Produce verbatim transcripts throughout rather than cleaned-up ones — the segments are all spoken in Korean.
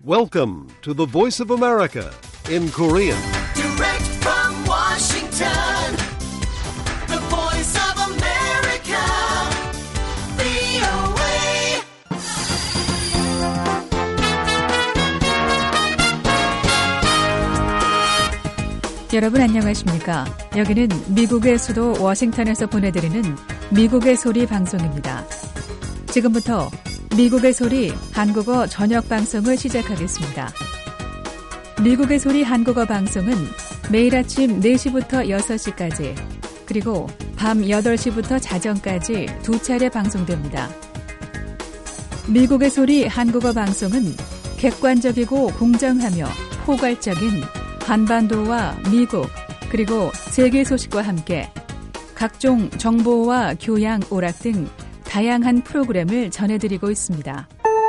Welcome to the Voice of America in Korean. Direct from Washington, the Voice of America, 브이오에이. 여러분 안녕하십니까? 여기는 미국의 수도 워싱턴에서 보내드리는 미국의 소리 방송입니다. 지금부터 미국의 소리 한국어 저녁 방송을 시작하겠습니다. 미국의 소리 한국어 방송은 매일 아침 네 시부터 여섯 시까지 그리고 밤 여덟 시부터 자정까지 두 차례 방송됩니다. 미국의 소리 한국어 방송은 객관적이고 공정하며 포괄적인 한반도와 미국 그리고 세계 소식과 함께 각종 정보와 교양, 오락 등 다양한 프로그램을 전해드리고 있습니다.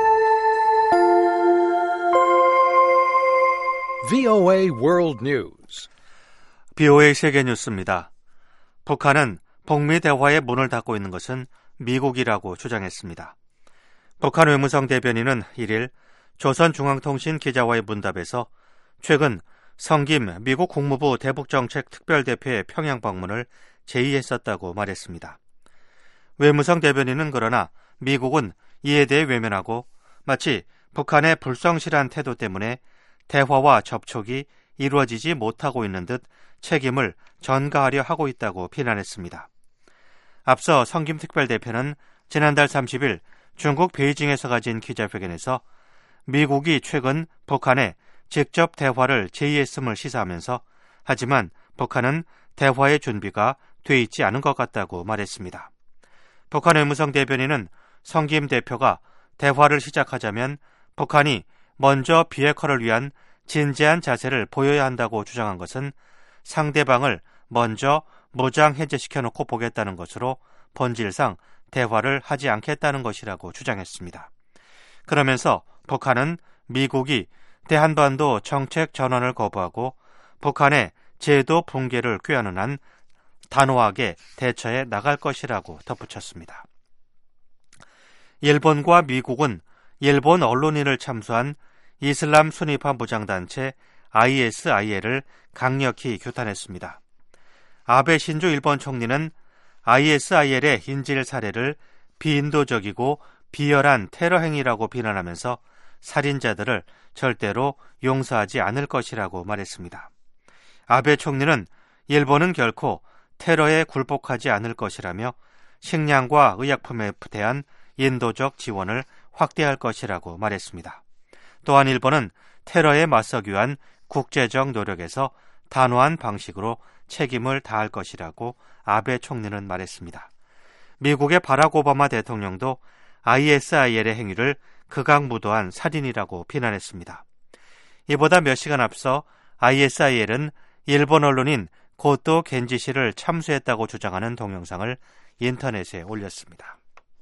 브이오에이 World News. 브이오에이 세계 뉴스입니다. 북한은 북미 대화의 문을 닫고 있는 것은 미국이라고 주장했습니다. 북한 외무성 대변인은 일일 조선중앙통신 기자와의 문답에서 최근 성김 미국 국무부 대북정책 특별대표의 평양 방문을 제의했었다고 말했습니다. 외무성 대변인은 그러나 미국은 이에 대해 외면하고 마치 북한의 불성실한 태도 때문에 대화와 접촉이 이루어지지 못하고 있는 듯 책임을 전가하려 하고 있다고 비난했습니다. 앞서 성김 특별대표는 지난달 삼십일 중국 베이징에서 가진 기자회견에서 미국이 최근 북한에 직접 대화를 제의했음을 시사하면서 하지만 북한은 대화의 준비가 돼 있지 않은 것 같다고 말했습니다. 북한 외무성 대변인은 성김 대표가 대화를 시작하자면 북한이 먼저 비핵화를 위한 진지한 자세를 보여야 한다고 주장한 것은 상대방을 먼저 무장 해제시켜놓고 보겠다는 것으로 본질상 대화를 하지 않겠다는 것이라고 주장했습니다. 그러면서 북한은 미국이 대한반도 정책 전환을 거부하고 북한의 제도 붕괴를 꾀하는 한 단호하게 대처해 나갈 것이라고 덧붙였습니다. 일본과 미국은 일본 언론인을 참수한 이슬람 순위파 무장단체 아이에스아이엘을 강력히 규탄했습니다. 아베 신조 일본 총리는 아이에스아이엘의 인질 사례를 비인도적이고 비열한 테러 행위라고 비난하면서 살인자들을 절대로 용서하지 않을 것이라고 말했습니다. 아베 총리는 일본은 결코 테러에 굴복하지 않을 것이라며 식량과 의약품에 대한 인도적 지원을 확대할 것이라고 말했습니다. 또한 일본은 테러에 맞서기 위한 국제적 노력에서 단호한 방식으로 책임을 다할 것이라고 아베 총리는 말했습니다. 미국의 바락 오바마 대통령도 아이에스아이엘의 행위를 극악무도한 살인이라고 비난했습니다. 이보다 몇 시간 앞서 아이에스아이엘은 일본 언론인 고토 겐지 씨를 참수했다고 주장하는 동영상을 인터넷에 올렸습니다.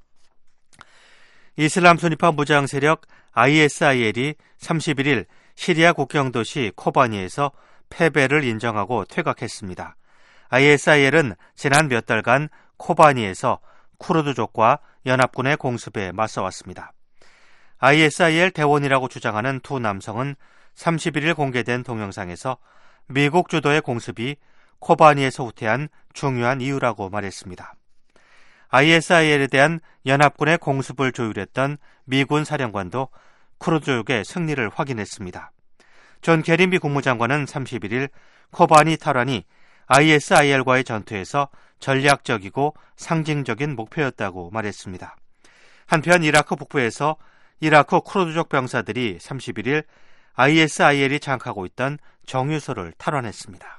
이슬람 순위파 무장 세력 아이에스아이엘이 삼십일일 시리아 국경 도시 코바니에서 패배를 인정하고 퇴각했습니다. 아이에스아이엘은 지난 몇 달간 코바니에서 쿠르드족과 연합군의 공습에 맞서왔습니다. 아이에스아이엘 대원이라고 주장하는 두 남성은 삼십일일 공개된 동영상에서 미국 주도의 공습이 코바니에서 후퇴한 중요한 이유라고 말했습니다. 아이에스아이엘에 대한 연합군의 공습을 조율했던 미군 사령관도 쿠르드족의 승리를 확인했습니다. 존 케리 미 국무장관은 삼십일일 코바니 탈환이 아이에스아이엘과의 전투에서 전략적이고 상징적인 목표였다고 말했습니다. 한편 이라크 북부에서 이라크 쿠르드족 병사들이 삼십일일 아이에스아이엘이 장악하고 있던 정유소를 탈환했습니다.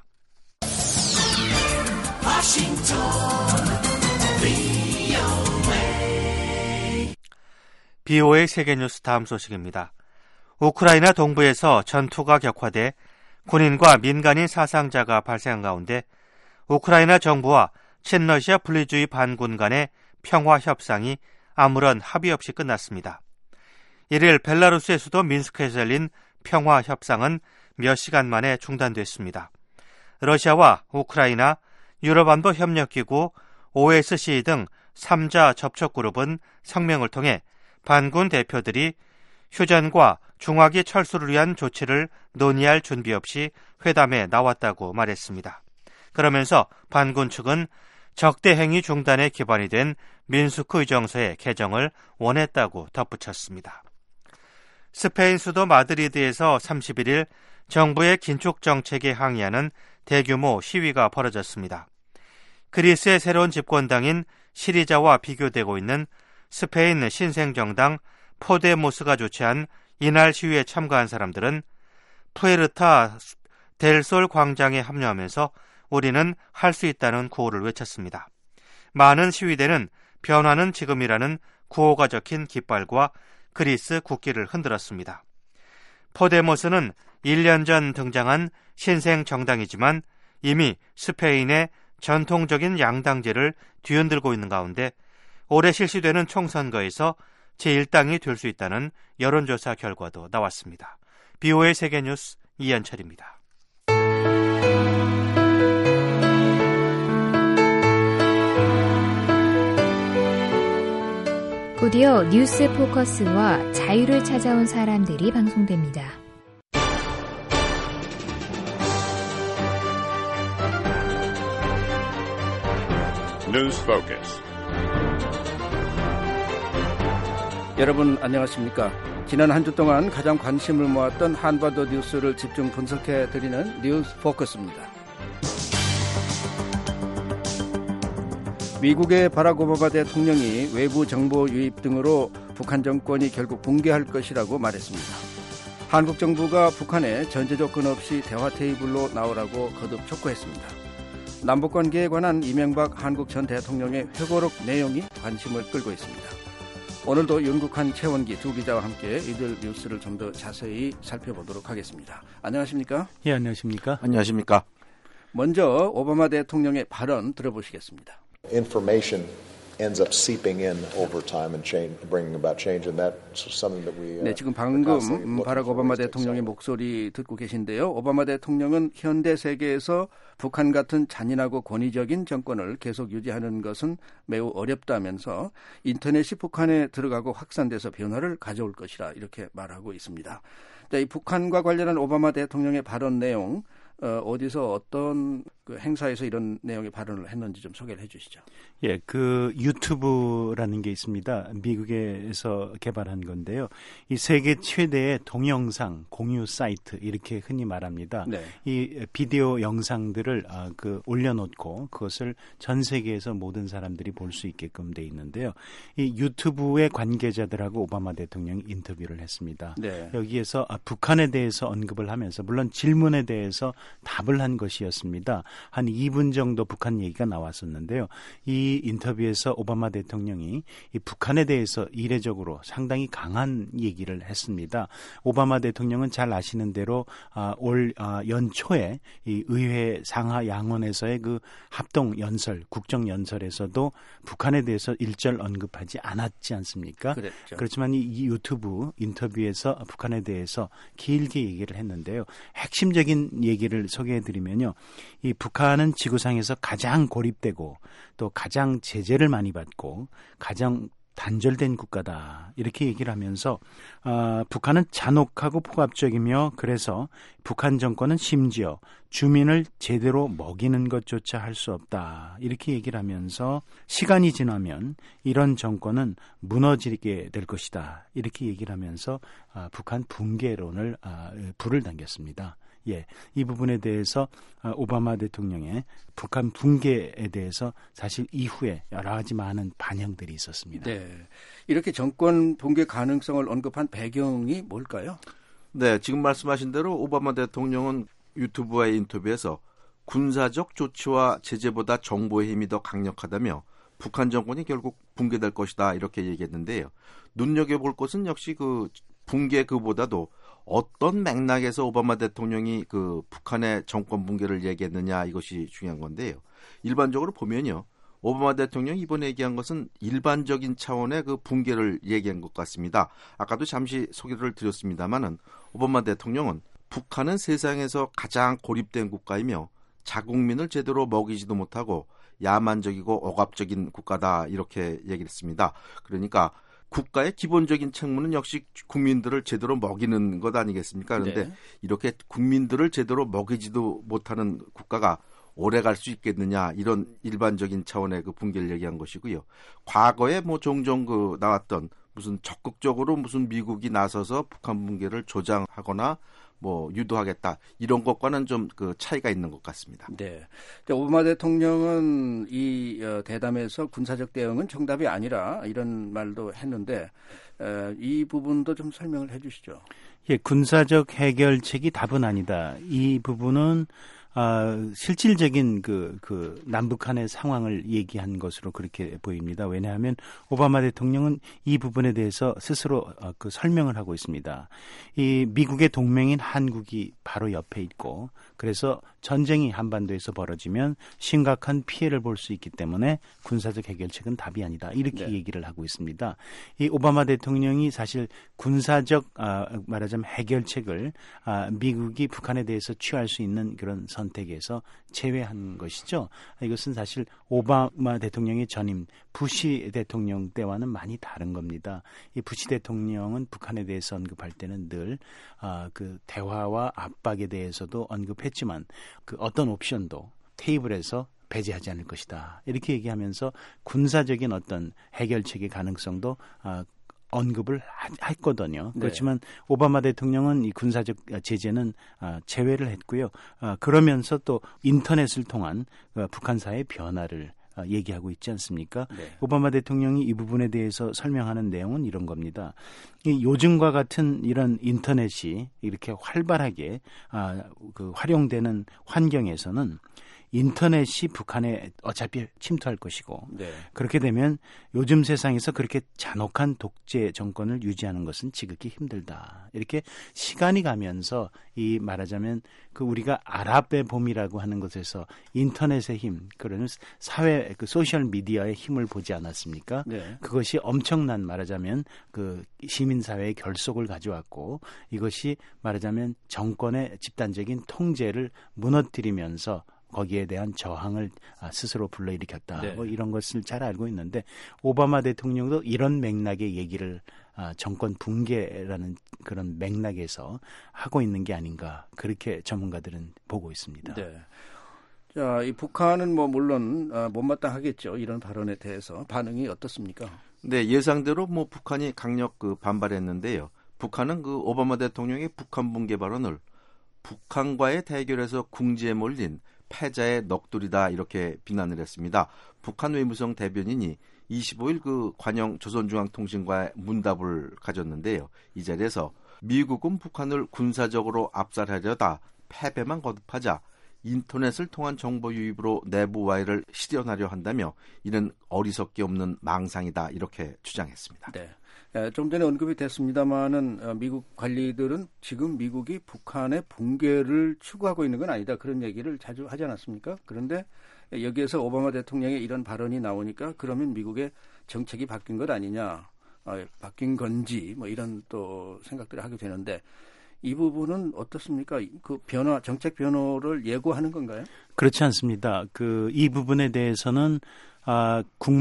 워싱턴, 브이오에이. 브이오에이 세계뉴스 다음 소식입니다. 우크라이나 동부에서 전투가 격화돼 군인과 민간인 사상자가 발생한 가운데 우크라이나 정부와 친러시아 분리주의 반군 간의 평화 협상이 아무런 합의 없이 끝났습니다. 일일 벨라루스의 수도 민스크에서 열린 평화 협상은 몇 시간 만에 중단됐습니다. 러시아와 우크라이나, 유럽안보협력기구, 오에스씨 등 삼자 접촉그룹은 성명을 통해 반군 대표들이 휴전과 중화기 철수를 위한 조치를 논의할 준비 없이 회담에 나왔다고 말했습니다. 그러면서 반군 측은 적대 행위 중단에 기반이 된 민스크 의정서의 개정을 원했다고 덧붙였습니다. 스페인 수도 마드리드에서 삼십일 일 정부의 긴축 정책에 항의하는 대규모 시위가 벌어졌습니다. 그리스의 새로운 집권당인 시리자와 비교되고 있는 스페인 신생정당 포데모스가 주최한 이날 시위에 참가한 사람들은 푸에르타 델솔 광장에 합류하면서 우리는 할 수 있다는 구호를 외쳤습니다. 많은 시위대는 변화는 지금이라는 구호가 적힌 깃발과 그리스 국기를 흔들었습니다. 포데모스는 일 년 전 등장한 신생 정당이지만 이미 스페인의 전통적인 양당제를 뒤흔들고 있는 가운데 올해 실시되는 총선거에서 제일 당이 될 수 있다는 여론조사 결과도 나왔습니다. 비오에이 세계뉴스 이현철입니다. 곧이어 뉴스 포커스와 자유를 찾아온 사람들이 방송됩니다. 뉴스 포커스. 여러분 안녕하십니까? 지난 한 주 동안 가장 관심을 모았던 한반도 뉴스를 집중 분석해드리는 뉴스 포커스입니다. 미국의 바락 오바마 대통령이 외부 정보 유입 등으로 북한 정권이 결국 붕괴할 것이라고 말했습니다. 한국 정부가 북한에 전제 조건 없이 대화 테이블로 나오라고 거듭 촉구했습니다. 남북관계에 관한 이명박 한국 전 대통령의 회고록 내용이 관심을 끌고 있습니다. 오늘도 윤국한, 최원기 두 기자와 함께 이들 뉴스를 좀 더 자세히 살펴보도록 하겠습니다. 안녕하십니까? 예, 안녕하십니까? 안녕하십니까? 먼저 오바마 대통령의 발언 들어보시겠습니다. Information ends up seeping in over time and change, bringing about change, and that's something that we. 네, 지금 방금 바락 오바마 대통령의 목소리 듣고 계신데요. 오바마 대통령은 현대 세계에서 북한 같은 잔인하고 권위적인 정권을 계속 유지하는 것은 매우 어렵다면서 인터넷이 북한에 들어가고 확산돼서 변화를 가져올 것이라 이렇게 말하고 있습니다. 자, 이 북한과 관련한 오바마 대통령의 발언 내용. 어, 어디서 어떤 그 행사에서 이런 내용의 발언을 했는지 좀 소개를 해 주시죠. 예, 그 유튜브라는 게 있습니다. 미국에서 개발한 건데요. 이 세계 최대의 동영상 공유 사이트 이렇게 흔히 말합니다. 네. 이 비디오 영상들을 아, 그 올려놓고 그것을 전 세계에서 모든 사람들이 볼 수 있게끔 돼 있는데요. 이 유튜브의 관계자들하고 오바마 대통령이 인터뷰를 했습니다. 네. 여기에서 아, 북한에 대해서 언급을 하면서 물론 질문에 대해서 답을 한 것이었습니다. 한 이 분 정도 북한 얘기가 나왔었는데요. 이 인터뷰에서 오바마 대통령이 이 북한에 대해서 이례적으로 상당히 강한 얘기를 했습니다. 오바마 대통령은 잘 아시는 대로 아, 올 아, 연초에 이 의회 상하 양원에서의 그 합동 연설, 국정 연설에서도 북한에 대해서 일절 언급하지 않았지 않습니까? 그랬죠. 그렇지만 이, 이 유튜브 인터뷰에서 북한에 대해서 길게 얘기를 했는데요. 핵심적인 얘기를 소개해드리면요. 이 북한은 지구상에서 가장 고립되고 또 가장 제재를 많이 받고 가장 단절된 국가다 이렇게 얘기를 하면서 어, 북한은 잔혹하고 폭압적이며 그래서 북한 정권은 심지어 주민을 제대로 먹이는 것조차 할 수 없다 이렇게 얘기를 하면서 시간이 지나면 이런 정권은 무너지게 될 것이다 이렇게 얘기를 하면서 어, 북한 붕괴론을 어, 불을 당겼습니다. 예, 이 부분에 대해서 오바마 대통령의 북한 붕괴에 대해서 사실 이후에 여러 가지 많은 반영들이 있었습니다. 네, 이렇게 정권 붕괴 가능성을 언급한 배경이 뭘까요? 네, 지금 말씀하신 대로 오바마 대통령은 유튜브와의 인터뷰에서 군사적 조치와 제재보다 정보의 힘이 더 강력하다며 북한 정권이 결국 붕괴될 것이다 이렇게 얘기했는데요. 눈여겨볼 것은 역시 그 붕괴 그보다도 어떤 맥락에서 오바마 대통령이 그 북한의 정권 붕괴를 얘기했느냐 이것이 중요한 건데요. 일반적으로 보면요. 오바마 대통령이 이번에 얘기한 것은 일반적인 차원의 그 붕괴를 얘기한 것 같습니다. 아까도 잠시 소개를 드렸습니다마는 오바마 대통령은 북한은 세상에서 가장 고립된 국가이며 자국민을 제대로 먹이지도 못하고 야만적이고 억압적인 국가다 이렇게 얘기를 했습니다. 그러니까 국가의 기본적인 책무는 역시 국민들을 제대로 먹이는 것 아니겠습니까? 그런데 네. 이렇게 국민들을 제대로 먹이지도 못하는 국가가 오래 갈 수 있겠느냐, 이런 일반적인 차원의 그 붕괴를 얘기한 것이고요. 과거에 뭐 종종 그 나왔던 무슨 적극적으로 무슨 미국이 나서서 북한 붕괴를 조장하거나 뭐 유도하겠다, 이런 것과는 좀 그 차이가 있는 것 같습니다. 네. 오바마 대통령은 이 대담에서 군사적 대응은 정답이 아니라 이런 말도 했는데 이 부분도 좀 설명을 해 주시죠. 예, 군사적 해결책이 답은 아니다. 이 부분은 아, 실질적인 그, 그, 남북한의 상황을 얘기한 것으로 그렇게 보입니다. 왜냐하면 오바마 대통령은 이 부분에 대해서 스스로 그 설명을 하고 있습니다. 이 미국의 동맹인 한국이 바로 옆에 있고, 그래서 전쟁이 한반도에서 벌어지면 심각한 피해를 볼 수 있기 때문에 군사적 해결책은 답이 아니다. 이렇게 네. 얘기를 하고 있습니다. 이 오바마 대통령이 사실 군사적 아, 말하자면 해결책을 아, 미국이 북한에 대해서 취할 수 있는 그런 선택에서 제외한 것이죠. 이것은 사실 오바마 대통령의 전임 부시 대통령 때와는 많이 다른 겁니다. 이 부시 대통령은 북한에 대해서 언급할 때는 늘 아, 그 대화와 압박에 대해서도 언급했지만 그 어떤 옵션도 테이블에서 배제하지 않을 것이다. 이렇게 얘기하면서 군사적인 어떤 해결책의 가능성도 아, 언급을 했거든요. 네. 그렇지만 오바마 대통령은 이 군사적 제재는 제외를 했고요. 그러면서 또 인터넷을 통한 북한사의 변화를 얘기하고 있지 않습니까? 네. 오바마 대통령이 이 부분에 대해서 설명하는 내용은 이런 겁니다. 이 요즘과 같은 이런 인터넷이 이렇게 활발하게 그 활용되는 환경에서는 인터넷이 북한에 어차피 침투할 것이고 네. 그렇게 되면 요즘 세상에서 그렇게 잔혹한 독재 정권을 유지하는 것은 지극히 힘들다. 이렇게 시간이 가면서 이 말하자면 그 우리가 아랍의 봄이라고 하는 것에서 인터넷의 힘, 그러는 사회 그 소셜 미디어의 힘을 보지 않았습니까? 네. 그것이 엄청난 말하자면 그 시민 사회의 결속을 가져왔고 이것이 말하자면 정권의 집단적인 통제를 무너뜨리면서 거기에 대한 저항을 스스로 불러일으켰다. 네. 뭐 이런 것을 잘 알고 있는데 오바마 대통령도 이런 맥락의 얘기를 정권 붕괴라는 그런 맥락에서 하고 있는 게 아닌가, 그렇게 전문가들은 보고 있습니다. 네. 자, 이 북한은 뭐 물론 못마땅하겠죠. 이런 발언에 대해서 반응이 어떻습니까? 네, 예상대로 뭐 북한이 강력 그 반발했는데요. 북한은 그 오바마 대통령의 북한 붕괴 발언을 북한과의 대결에서 궁지에 몰린 패자의 넋두리다, 이렇게 비난을 했습니다. 북한 외무성 대변인이 이십오일 그 관영 조선중앙통신과의 문답을 가졌는데요. 이 자리에서 미국은 북한을 군사적으로 압살하려다 패배만 거듭하자 인터넷을 통한 정보 유입으로 내부 와해를 실현하려 한다며 이는 어리석기 없는 망상이다, 이렇게 주장했습니다. 네. 좀 전에 언급이 됐습니다마는 미국 관리들은 지금 미국이 북한의 붕괴를 추구하고 있는 건 아니다, 그런 얘기를 자주 하지 않았습니까? 그런데 여기에서 오바마 대통령의 이런 발언이 나오니까 그러면 미국의 정책이 바뀐 것 아니냐, 바뀐 건지 뭐 이런 또 생각들을 하게 되는데 이 부분은 어떻습니까? 그 변화, 정책 변화를 예고하는 건가요? 그렇지 않습니다. 그 이 부분에 대해서는 아,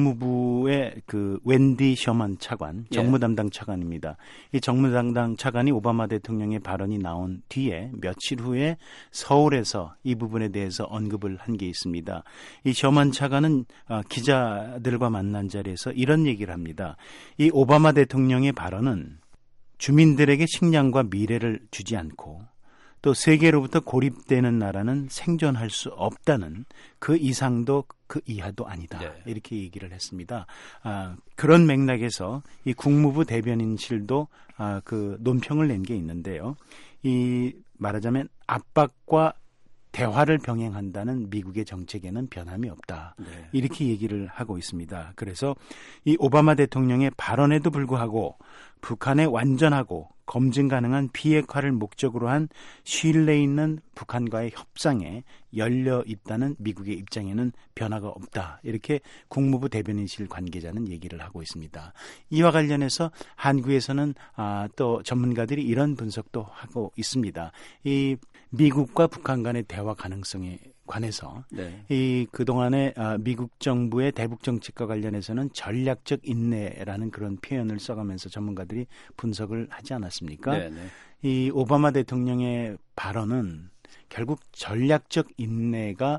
국무부의 그 웬디 셔먼 차관, 정무 담당 차관입니다. 이 정무 담당 차관이 오바마 대통령의 발언이 나온 뒤에 며칠 후에 서울에서 이 부분에 대해서 언급을 한 게 있습니다. 이 셔먼 차관은 아, 기자들과 만난 자리에서 이런 얘기를 합니다. 이 오바마 대통령의 발언은 주민들에게 식량과 미래를 주지 않고 또 세계로부터 고립되는 나라는 생존할 수 없다는 그 이상도 그 이하도 아니다. 네. 이렇게 얘기를 했습니다. 아, 그런 맥락에서 이 국무부 대변인실도 아, 그 논평을 낸 게 있는데요. 이 말하자면 압박과 대화를 병행한다는 미국의 정책에는 변함이 없다. 네. 이렇게 얘기를 하고 있습니다. 그래서 이 오바마 대통령의 발언에도 불구하고 북한의 완전하고 검증 가능한 비핵화를 목적으로 한 신뢰 있는 북한과의 협상에 열려 있다는 미국의 입장에는 변화가 없다. 이렇게 국무부 대변인실 관계자는 얘기를 하고 있습니다. 이와 관련해서 한국에서는 아, 또 전문가들이 이런 분석도 하고 있습니다. 이 미국과 북한 간의 대화 가능성에 관해서 네. 이 그동안에 미국 정부의 대북 정책과 관련해서는 전략적 인내라는 그런 표현을 써가면서 전문가들이 분석을 하지 않았습니까? 네, 네. 이 오바마 대통령의 발언은 결국 전략적 인내가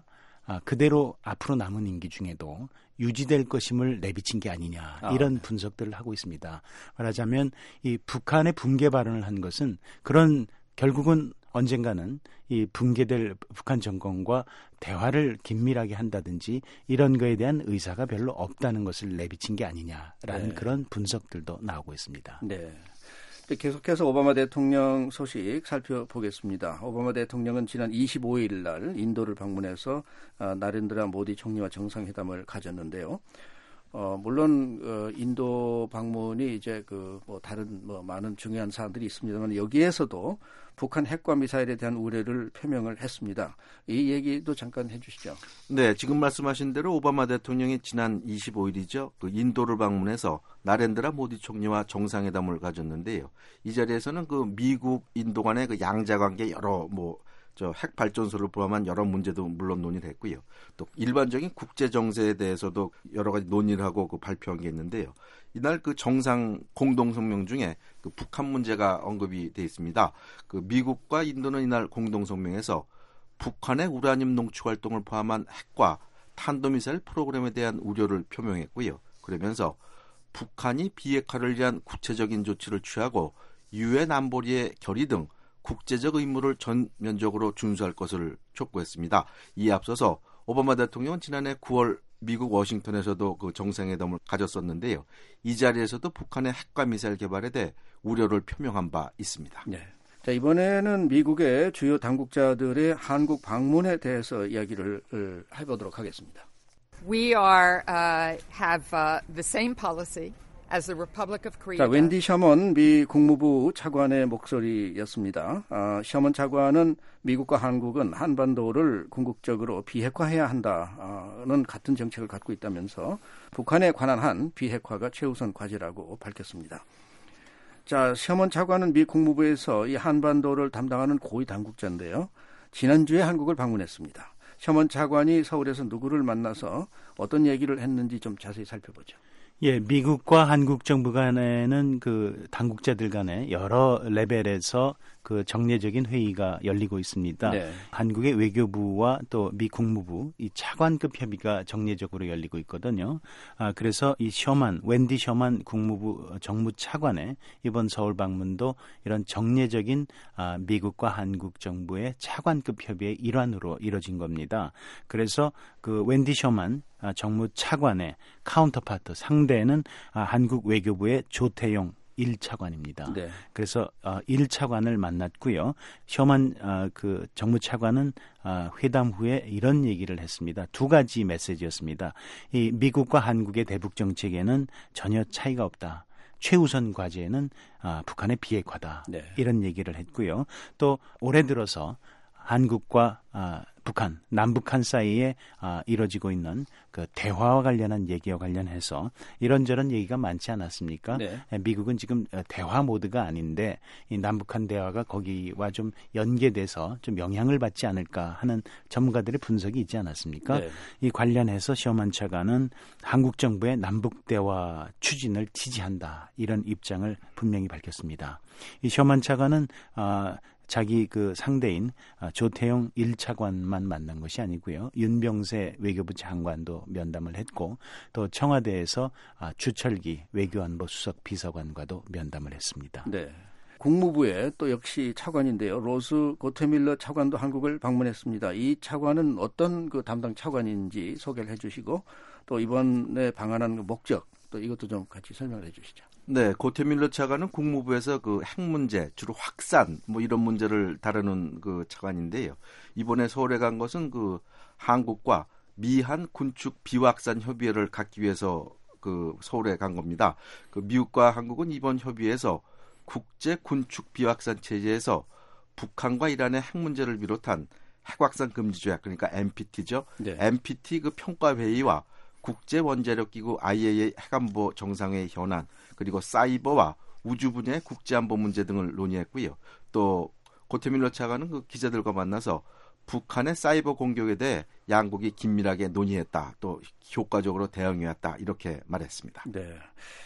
그대로 앞으로 남은 임기 중에도 유지될 것임을 내비친 게 아니냐 이런 아, 네. 분석들을 하고 있습니다. 말하자면 이 북한의 붕괴 발언을 한 것은 그런 결국은 언젠가는 이 붕괴될 북한 정권과 대화를 긴밀하게 한다든지 이런 거에 대한 의사가 별로 없다는 것을 내비친 게 아니냐라는 네. 그런 분석들도 나오고 있습니다. 네. 계속해서 오바마 대통령 소식 살펴보겠습니다. 오바마 대통령은 지난 이십오일 날 인도를 방문해서 나렌드라 모디 총리와 정상회담을 가졌는데요. 어, 물론 어, 인도 방문이 이제 그 뭐 다른 뭐 많은 중요한 사안들이 있습니다만 여기에서도 북한 핵과 미사일에 대한 우려를 표명을 했습니다. 이 얘기도 잠깐 해주시죠. 네, 지금 말씀하신 대로 오바마 대통령이 지난 이십오일이죠. 그 인도를 방문해서 나렌드라 모디 총리와 정상회담을 가졌는데요. 이 자리에서는 그 미국 인도 간의 그 양자 관계 여러 뭐 저 핵 발전소를 포함한 여러 문제도 물론 논의를 했고요. 또 일반적인 국제 정세에 대해서도 여러 가지 논의를 하고 그 발표한 게 있는데요. 이날 그 정상 공동 성명 중에 그 북한 문제가 언급이 돼 있습니다. 그 미국과 인도는 이날 공동 성명에서 북한의 우라늄 농축 활동을 포함한 핵과 탄도미사일 프로그램에 대한 우려를 표명했고요. 그러면서 북한이 비핵화를 위한 구체적인 조치를 취하고 유엔 안보리의 결의 등 국제적 의무를 전면적으로 준수할 것을 촉구했습니다. 이에 앞서서 오바마 대통령은 지난해 구월 미국 워싱턴에서도 그 정상회담을 가졌었는데요. 이 자리에서도 북한의 핵과 미사일 개발에 대해 우려를 표명한 바 있습니다. 네. 자, 이번에는 미국의 주요 당국자들의 한국 방문에 대해서 이야기를 해보도록 하겠습니다. We are uh, have uh, the same policy. As the Republic of Korea. 자, 웬디 셔먼 미 국무부 차관의 목소리였습니다. 아, 셔먼 차관은 미국과 한국은 한반도를 궁극적으로 비핵화해야 한다는 같은 정책을 갖고 있다면서 북한에 관한 한 비핵화가 최우선 과제라고 밝혔습니다. 자, 셔먼 차관은 미 국무부에서 이 한반도를 담당하는 고위 당국자인데요. 지난주에 한국을 방문했습니다. 셔먼 차관이 서울에서 누구를 만나서 어떤 얘기를 했는지 좀 자세히 살펴보죠. 예, 미국과 한국 정부 간에는 그 당국자들 간에 여러 레벨에서 그 정례적인 회의가 열리고 있습니다. 네. 한국의 외교부와 또 미 국무부 이 차관급 협의가 정례적으로 열리고 있거든요. 아, 그래서 이 셔먼, 웬디 셔먼 국무부 정무차관의 이번 서울 방문도 이런 정례적인 아, 미국과 한국 정부의 차관급 협의의 일환으로 이뤄진 겁니다. 그래서 그 웬디 셔먼 아, 정무차관의 카운터파트 상대는 아, 한국 외교부의 조태용 일 차관입니다. 네. 그래서 어, 일 차관을 만났고요. 셔먼 어, 그 정무차관은 어, 회담 후에 이런 얘기를 했습니다. 두 가지 메시지였습니다. 이 미국과 한국의 대북 정책에는 전혀 차이가 없다. 최우선 과제는 어, 북한의 비핵화다. 네. 이런 얘기를 했고요. 또 올해 들어서 한국과 아, 북한, 남북한 사이에 아, 이뤄지고 있는 그 대화와 관련한 얘기와 관련해서 이런저런 얘기가 많지 않았습니까? 네. 미국은 지금 대화 모드가 아닌데 이 남북한 대화가 거기와 좀 연계돼서 좀 영향을 받지 않을까 하는 전문가들의 분석이 있지 않았습니까? 네. 이 관련해서 셔먼 차관은 한국 정부의 남북 대화 추진을 지지한다 이런 입장을 분명히 밝혔습니다. 이 셔먼 차관은 아, 자기 그 상대인 조태용 일 차관만 만난 것이 아니고요. 윤병세 외교부 장관도 면담을 했고 또 청와대에서 주철기 외교안보 수석 비서관과도 면담을 했습니다. 네. 국무부에 또 역시 차관인데요. 로스 고테밀러 차관도 한국을 방문했습니다. 이 차관은 어떤 그 담당 차관인지 소개를 해 주시고 또 이번에 방한한 목적 또 이것도 좀 같이 설명을 해 주시죠. 네, 고테밀러 차관은 국무부에서 그 핵 문제, 주로 확산 뭐 이런 문제를 다루는 그 차관인데요. 이번에 서울에 간 것은 그 한국과 미한 군축 비확산 협의회를 갖기 위해서 그 서울에 간 겁니다. 그 미국과 한국은 이번 협의회에서 국제 군축 비확산 체제에서 북한과 이란의 핵 문제를 비롯한 핵 확산 금지 조약 그러니까 엠피티죠. 네. 엠피티 그 평가 회의와 국제 원자력 기구 아이에이이에이 핵안보 정상회의 현안 그리고 사이버와 우주 분야의 국제안보 문제 등을 논의했고요. 또 고테밀러 차관은 그 기자들과 만나서 북한의 사이버 공격에 대해 양국이 긴밀하게 논의했다. 또 효과적으로 대응해왔다. 이렇게 말했습니다. 네,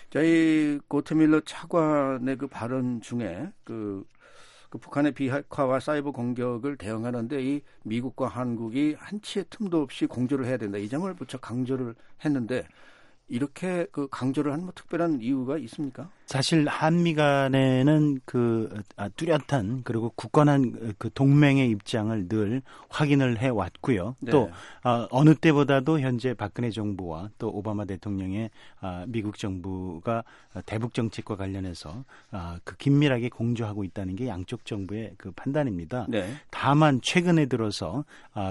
저희 고트밀러 차관의 그 발언 중에 그, 그 북한의 비핵화와 사이버 공격을 대응하는데 이 미국과 한국이 한치의 틈도 없이 공조를 해야 된다. 이 점을 무척 강조를 했는데 이렇게 그 강조를 한 뭐 특별한 이유가 있습니까? 사실 한미 간에는 그 뚜렷한 그리고 굳건한 그 동맹의 입장을 늘 확인을 해 왔고요. 네. 또 어느 때보다도 현재 박근혜 정부와 또 오바마 대통령의 미국 정부가 대북 정책과 관련해서 그 긴밀하게 공조하고 있다는 게 양쪽 정부의 그 판단입니다. 네. 다만 최근에 들어서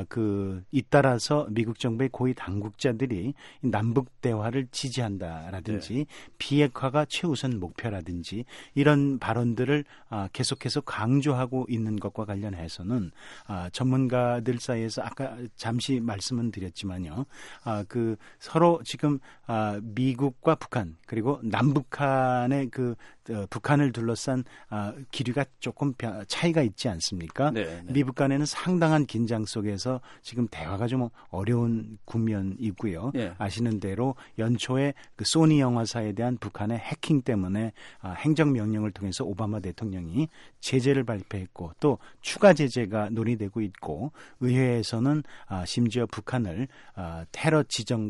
그 잇따라서 미국 정부의 고위 당국자들이 남북 대화를 지지한다라든지 네. 비핵화가 최우선 목표라든지 이런 발언들을 계속해서 강조하고 있는 것과 관련해서는 전문가들 사이에서 아까 잠시 말씀은 드렸지만요. 그 서로 지금 미국과 북한 그리고 남북한의 그 북한을 둘러싼 기류가 조금 차이가 있지 않습니까? 네, 네. 미북 간에는 상당한 긴장 속에서 지금 대화가 좀 어려운 국면이고요. 네. 아시는 대로 연초에 그 소니 영화사에 대한 북한의 해킹 때문에 행정명령을 통해서 오바마 대통령이 제재를 발표했고 또 추가 제재가 논의되고 있고 의회에서는 심지어 북한을 테러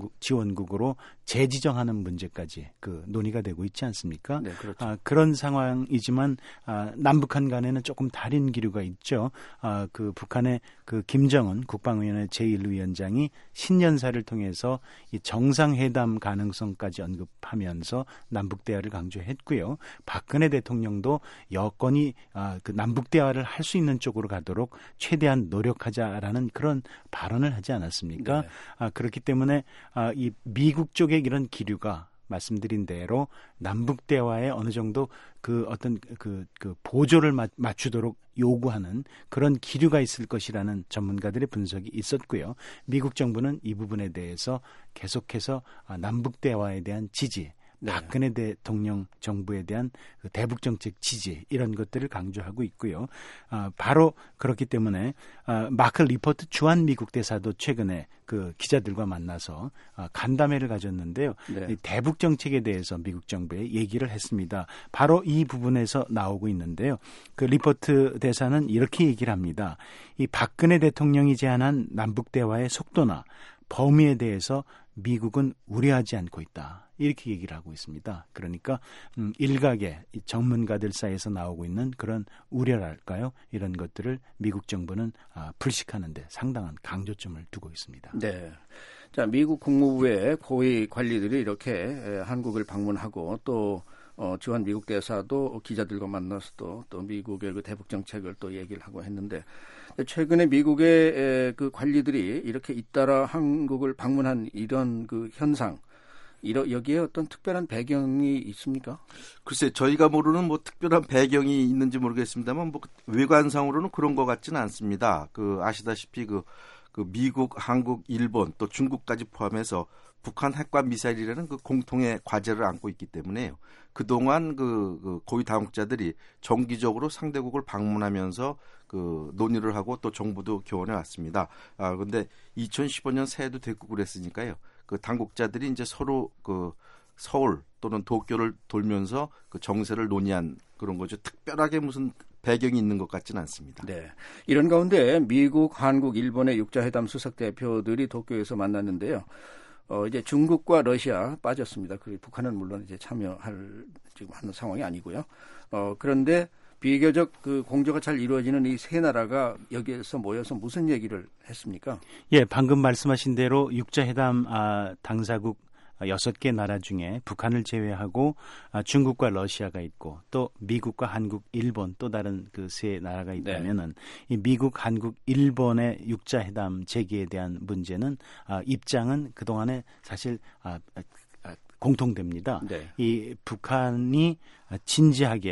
지원국으로 재지정하는 문제까지 그 논의가 되고 있지 않습니까? 네, 그렇죠. 아, 그런 상황이지만 아, 남북한 간에는 조금 다른 기류가 있죠. 아, 그 북한의 그 김정은 국방위원회 제일 위원장이 신년사를 통해서 이 정상회담 가능성까지 언급하면서 남북 대화를 강조했고요. 박근혜 대통령도 여건이 아, 그 남북 대화를 할 수 있는 쪽으로 가도록 최대한 노력하자라는 그런 발언을 하지 않았습니까? 네. 아, 그렇기 때문에 아, 이 미국 쪽의 이런 기류가 말씀드린 대로 남북 대화에 어느 정도 그 어떤 그, 그 보조를 맞추도록 요구하는 그런 기류가 있을 것이라는 전문가들의 분석이 있었고요. 미국 정부는 이 부분에 대해서 계속해서 남북 대화에 대한 지지, 네. 박근혜 대통령 정부에 대한 그 대북 정책 지지 이런 것들을 강조하고 있고요. 아, 바로 그렇기 때문에 아, 마크 리포트 주한 미국 대사도 최근에 그 기자들과 만나서 아, 간담회를 가졌는데요. 네. 대북 정책에 대해서 미국 정부에 얘기를 했습니다. 바로 이 부분에서 나오고 있는데요. 그 리포트 대사는 이렇게 얘기를 합니다. 이 박근혜 대통령이 제안한 남북 대화의 속도나 범위에 대해서 미국은 우려하지 않고 있다. 이렇게 얘기를 하고 있습니다. 그러니까 음, 일각의 전문가들 사이에서 나오고 있는 그런 우려랄까요? 이런 것들을 미국 정부는 아, 불식하는 데 상당한 강조점을 두고 있습니다. 네. 자, 미국 국무부의 고위 관리들이 이렇게 에, 한국을 방문하고 또 어, 주한 미국 대사도 기자들과 만나서 또, 또 미국의 그 대북 정책을 또 얘기를 하고 했는데 최근에 미국의 에, 그 관리들이 이렇게 잇따라 한국을 방문한 이런 그 현상 이러, 여기에 어떤 특별한 배경이 있습니까? 글쎄 저희가 모르는 뭐 특별한 배경이 있는지 모르겠습니다만 뭐 외관상으로는 그런 것 같지는 않습니다. 그 아시다시피 그, 그 미국, 한국, 일본 또 중국까지 포함해서 북한 핵과 미사일이라는 그 공통의 과제를 안고 있기 때문에요. 그동안 그, 그 고위 당국자들이 정기적으로 상대국을 방문하면서 그 논의를 하고 또 정부도 교원해 왔습니다. 아, 근데 이천십오 년 새해도 됐고 그랬으니까요. 그 당국자들이 이제 서로 그 서울 또는 도쿄를 돌면서 그 정세를 논의한 그런 거죠. 특별하게 무슨 배경이 있는 것 같지는 않습니다. 네. 이런 가운데 미국, 한국, 일본의 육자회담 수석 대표들이 도쿄에서 만났는데요. 어, 이제 중국과 러시아 빠졌습니다. 그 북한은 물론 이제 참여할 지금 하는 상황이 아니고요. 어, 그런데 비교적 그 공조가 잘 이루어지는 이 세 나라가 여기에서 모여서 무슨 얘기를 했습니까? 예, 방금 말씀하신 대로 육자회담 아, 당사국 여섯 개 나라 중에 북한을 제외하고 아, 중국과 러시아가 있고 또 미국과 한국, 일본 또 다른 그 세 나라가 있다면은 네. 이 미국, 한국, 일본의 육자회담 재개에 대한 문제는 아, 입장은 그 동안에 사실 아, 아, 공통됩니다. 네. 이 북한이 진지하게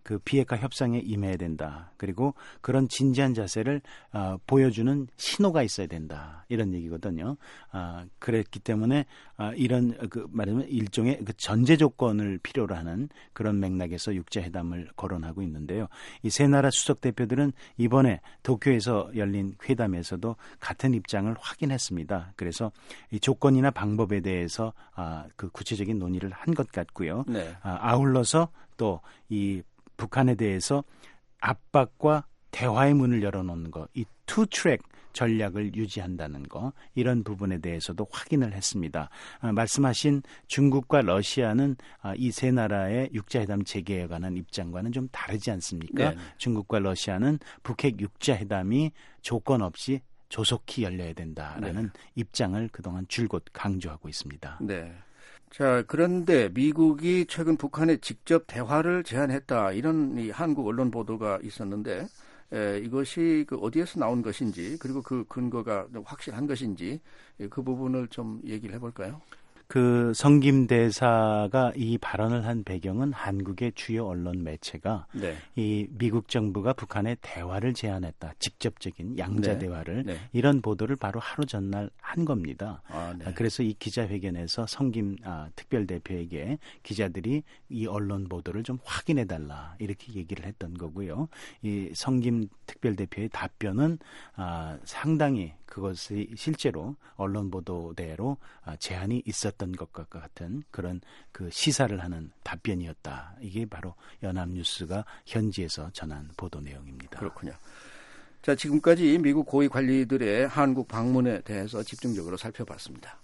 그 비핵화 협상에 임해야 된다. 그리고 그런 진지한 자세를 어, 보여주는 신호가 있어야 된다. 이런 얘기거든요. 아, 그랬기 때문에 아, 이런 그 말하자면 일종의 그 전제 조건을 필요로 하는 그런 맥락에서 육자회담을 거론하고 있는데요. 이 세 나라 수석 대표들은 이번에 도쿄에서 열린 회담에서도 같은 입장을 확인했습니다. 그래서 이 조건이나 방법에 대해서 아, 그 구체적인 논의를 한 것 같고요. 네. 아, 아울러서 또 이 북한에 대해서 압박과 대화의 문을 열어놓는 거, 이 투 트랙 전략을 유지한다는 거, 이런 부분에 대해서도 확인을 했습니다. 아, 말씀하신 중국과 러시아는 아, 이 세 나라의 육자회담 재개에 관한 입장과는 좀 다르지 않습니까? 네. 중국과 러시아는 북핵 육자회담이 조건 없이 조속히 열려야 된다라는 네. 입장을 그동안 줄곧 강조하고 있습니다. 네. 자, 그런데 미국이 최근 북한에 직접 대화를 제안했다, 이런 이 한국 언론 보도가 있었는데, 에, 이것이 그 어디에서 나온 것인지, 그리고 그 근거가 확실한 것인지, 그 부분을 좀 얘기를 해볼까요? 그 성김 대사가 이 발언을 한 배경은 한국의 주요 언론 매체가 네. 이 미국 정부가 북한에 대화를 제안했다, 직접적인 양자 네. 대화를 네. 이런 보도를 바로 하루 전날 한 겁니다. 아, 네. 그래서 이 기자회견에서 성김 아, 특별대표에게 기자들이 이 언론 보도를 좀 확인해달라, 이렇게 얘기를 했던 거고요. 이 성김 특별대표의 답변은 아, 상당히 그것이 실제로 언론 보도대로 아, 제안이 있었던 것과 같은 그런 그 시사를 하는 답변이었다. 이게 바로 연합뉴스가 현지에서 전한 보도 내용입니다. 그렇군요. 자, 지금까지 미국 고위 관리들의 한국 방문에 대해서 집중적으로 살펴봤습니다.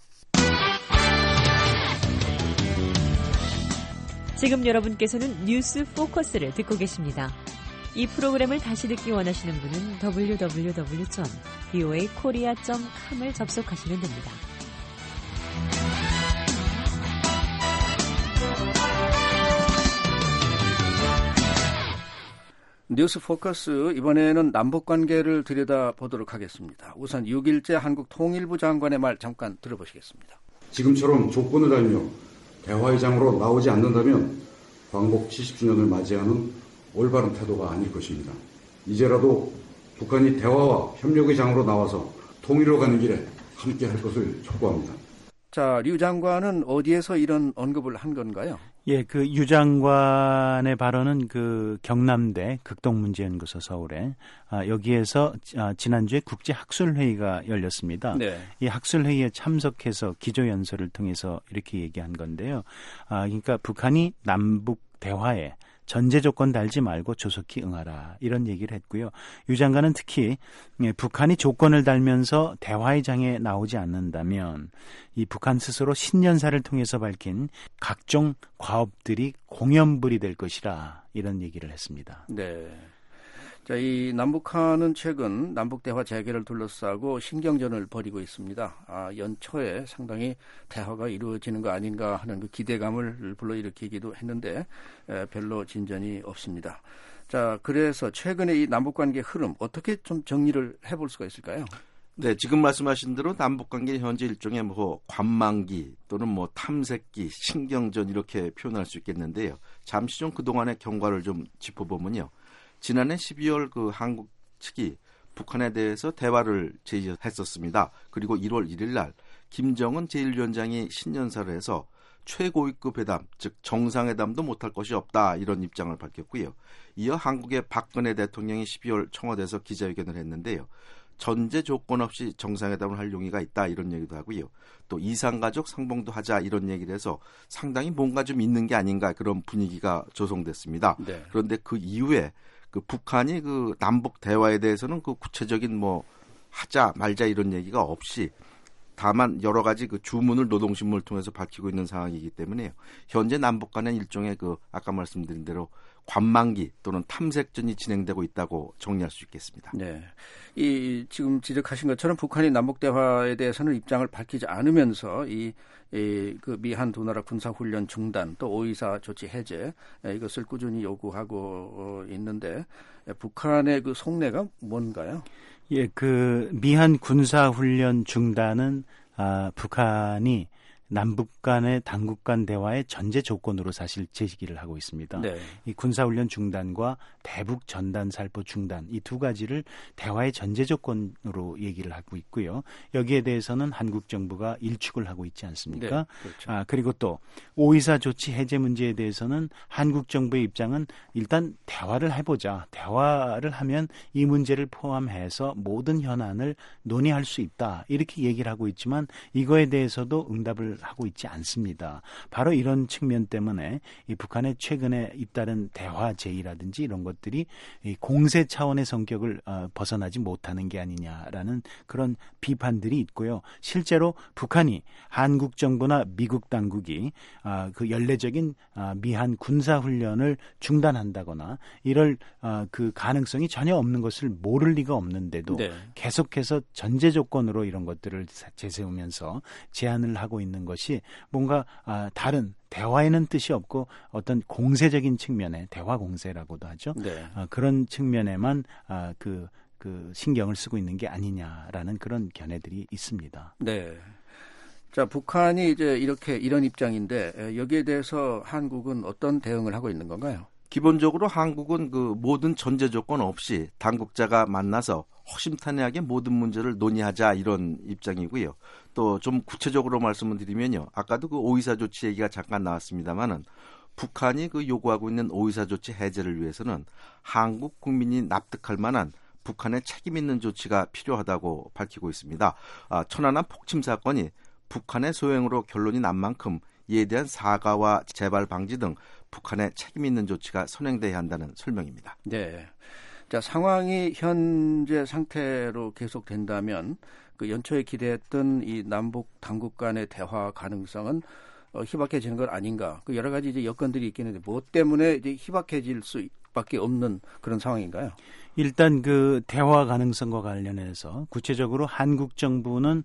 지금 여러분께서는 뉴스 포커스를 듣고 계십니다. 이 프로그램을 다시 듣기 원하시는 분은 더블유 더블유 더블유 점 브이오에이 코리아 점 컴을 접속하시면 됩니다. 뉴스 포커스, 이번에는 남북관계를 들여다보도록 하겠습니다. 우선 육 일째 한국 통일부 장관의 말 잠깐 들어보시겠습니다. 지금처럼 조건을 달며 대화의 장으로 나오지 않는다면 광복 칠십 주년을 맞이하는 올바른 태도가 아닐 것입니다. 이제라도 북한이 대화와 협력의 장으로 나와서 통일로 가는 길에 함께 할 것을 촉구합니다. 자, 류 장관은 어디에서 이런 언급을 한 건가요? 예, 그 유 장관의 발언은 그 경남대 극동문제연구소 서울에 아, 여기에서 아, 지난주에 국제학술회의가 열렸습니다. 네. 이 학술회의에 참석해서 기조연설을 통해서 이렇게 얘기한 건데요. 아, 그러니까 북한이 남북 대화에 전제 조건 달지 말고 조속히 응하라, 이런 얘기를 했고요. 유 장관은 특히 북한이 조건을 달면서 대화의 장에 나오지 않는다면 이 북한 스스로 신년사를 통해서 밝힌 각종 과업들이 공연불이 될 것이라, 이런 얘기를 했습니다. 네. 자, 이 남북한은 최근 남북 대화 재개를 둘러싸고 신경전을 벌이고 있습니다. 아, 연초에 상당히 대화가 이루어지는 거 아닌가 하는 그 기대감을 불러일으키기도 했는데 에, 별로 진전이 없습니다. 자, 그래서 최근에 이 남북관계 흐름 어떻게 좀 정리를 해볼 수가 있을까요? 네, 지금 말씀하신 대로 남북관계 현재 일종의 뭐 관망기 또는 뭐 탐색기, 신경전 이렇게 표현할 수 있겠는데요. 잠시 좀 그동안의 경과를 좀 짚어보면요. 지난해 십이월 그 한국 측이 북한에 대해서 대화를 제의했었습니다. 그리고 일월 일일 날 김정은 제일 위원장이 신년사를 해서 최고위급 회담, 즉 정상회담도 못할 것이 없다, 이런 입장을 밝혔고요. 이어 한국의 박근혜 대통령이 십이월 청와대에서 기자회견을 했는데요. 전제 조건 없이 정상회담을 할 용의가 있다, 이런 얘기도 하고요. 또 이산가족 상봉도 하자, 이런 얘기를 해서 상당히 뭔가 좀 있는 게 아닌가, 그런 분위기가 조성됐습니다. 네. 그런데 그 이후에 그 북한이 그 남북 대화에 대해서는 그 구체적인 뭐 하자 말자 이런 얘기가 없이 다만 여러 가지 그 주문을 노동신문을 통해서 밝히고 있는 상황이기 때문에요. 현재 남북 간의 일종의 그 아까 말씀드린 대로 관망기 또는 탐색전이 진행되고 있다고 정리할 수 있겠습니다. 네, 이 지금 지적하신 것처럼 북한이 남북 대화에 대해서는 입장을 밝히지 않으면서 이 그 미한 두 나라 군사 훈련 중단 또 오이사 조치 해제 이것을 꾸준히 요구하고 있는데 북한의 그 속내가 뭔가요? 예, 그 미한 군사 훈련 중단은 아, 북한이 남북 간의 당국 간 대화의 전제 조건으로 사실 제기를 하고 있습니다. 네. 이 군사훈련 중단과 대북 전단 살포 중단 이 두 가지를 대화의 전제 조건으로 얘기를 하고 있고요. 여기에 대해서는 한국 정부가 일축을 하고 있지 않습니까? 네, 그렇죠. 아, 그리고 또 오이사 조치 해제 문제에 대해서는 한국 정부의 입장은 일단 대화를 해보자. 대화를 하면 이 문제를 포함해서 모든 현안을 논의할 수 있다. 이렇게 얘기를 하고 있지만 이거에 대해서도 응답을 하고 있지 않습니다. 바로 이런 측면 때문에 이 북한의 최근에 잇따른 대화 제의라든지 이런 것들이 이 공세 차원의 성격을 어, 벗어나지 못하는 게 아니냐라는 그런 비판들이 있고요. 실제로 북한이 한국 정부나 미국 당국이 어, 그 연례적인 어, 미한 군사 훈련을 중단한다거나 이럴 어, 그 가능성이 전혀 없는 것을 모를 리가 없는데도 네. 계속해서 전제 조건으로 이런 것들을 제세우면서 제안을 하고 있는 것이 뭔가 아, 다른 대화에는 뜻이 없고 어떤 공세적인 측면에 대화 공세라고도 하죠. 네. 아, 그런 측면에만 아, 그, 그 신경을 쓰고 있는 게 아니냐라는 그런 견해들이 있습니다. 네. 자, 북한이 이제 이렇게 이런 입장인데 여기에 대해서 한국은 어떤 대응을 하고 있는 건가요? 기본적으로 한국은 그 모든 전제 조건 없이 당국자가 만나서 허심탄회하게 모든 문제를 논의하자 이런 입장이고요. 또 좀 구체적으로 말씀을 드리면요. 아까도 그 오이사 조치 얘기가 잠깐 나왔습니다만은 북한이 그 요구하고 있는 오이사 조치 해제를 위해서는 한국 국민이 납득할 만한 북한의 책임 있는 조치가 필요하다고 밝히고 있습니다. 아, 천안함 폭침 사건이 북한의 소행으로 결론이 난 만큼 이에 대한 사과와 재발 방지 등 북한의 책임 있는 조치가 선행돼야 한다는 설명입니다. 네. 자, 상황이 현재 상태로 계속된다면 그 연초에 기대했던 이 남북 당국 간의 대화 가능성은 어, 희박해지는 건 아닌가? 그 여러 가지 이제 여건들이 있긴 한데 무엇 때문에 이제 희박해질 수밖에 없는 그런 상황인가요? 일단 그 대화 가능성과 관련해서 구체적으로 한국 정부는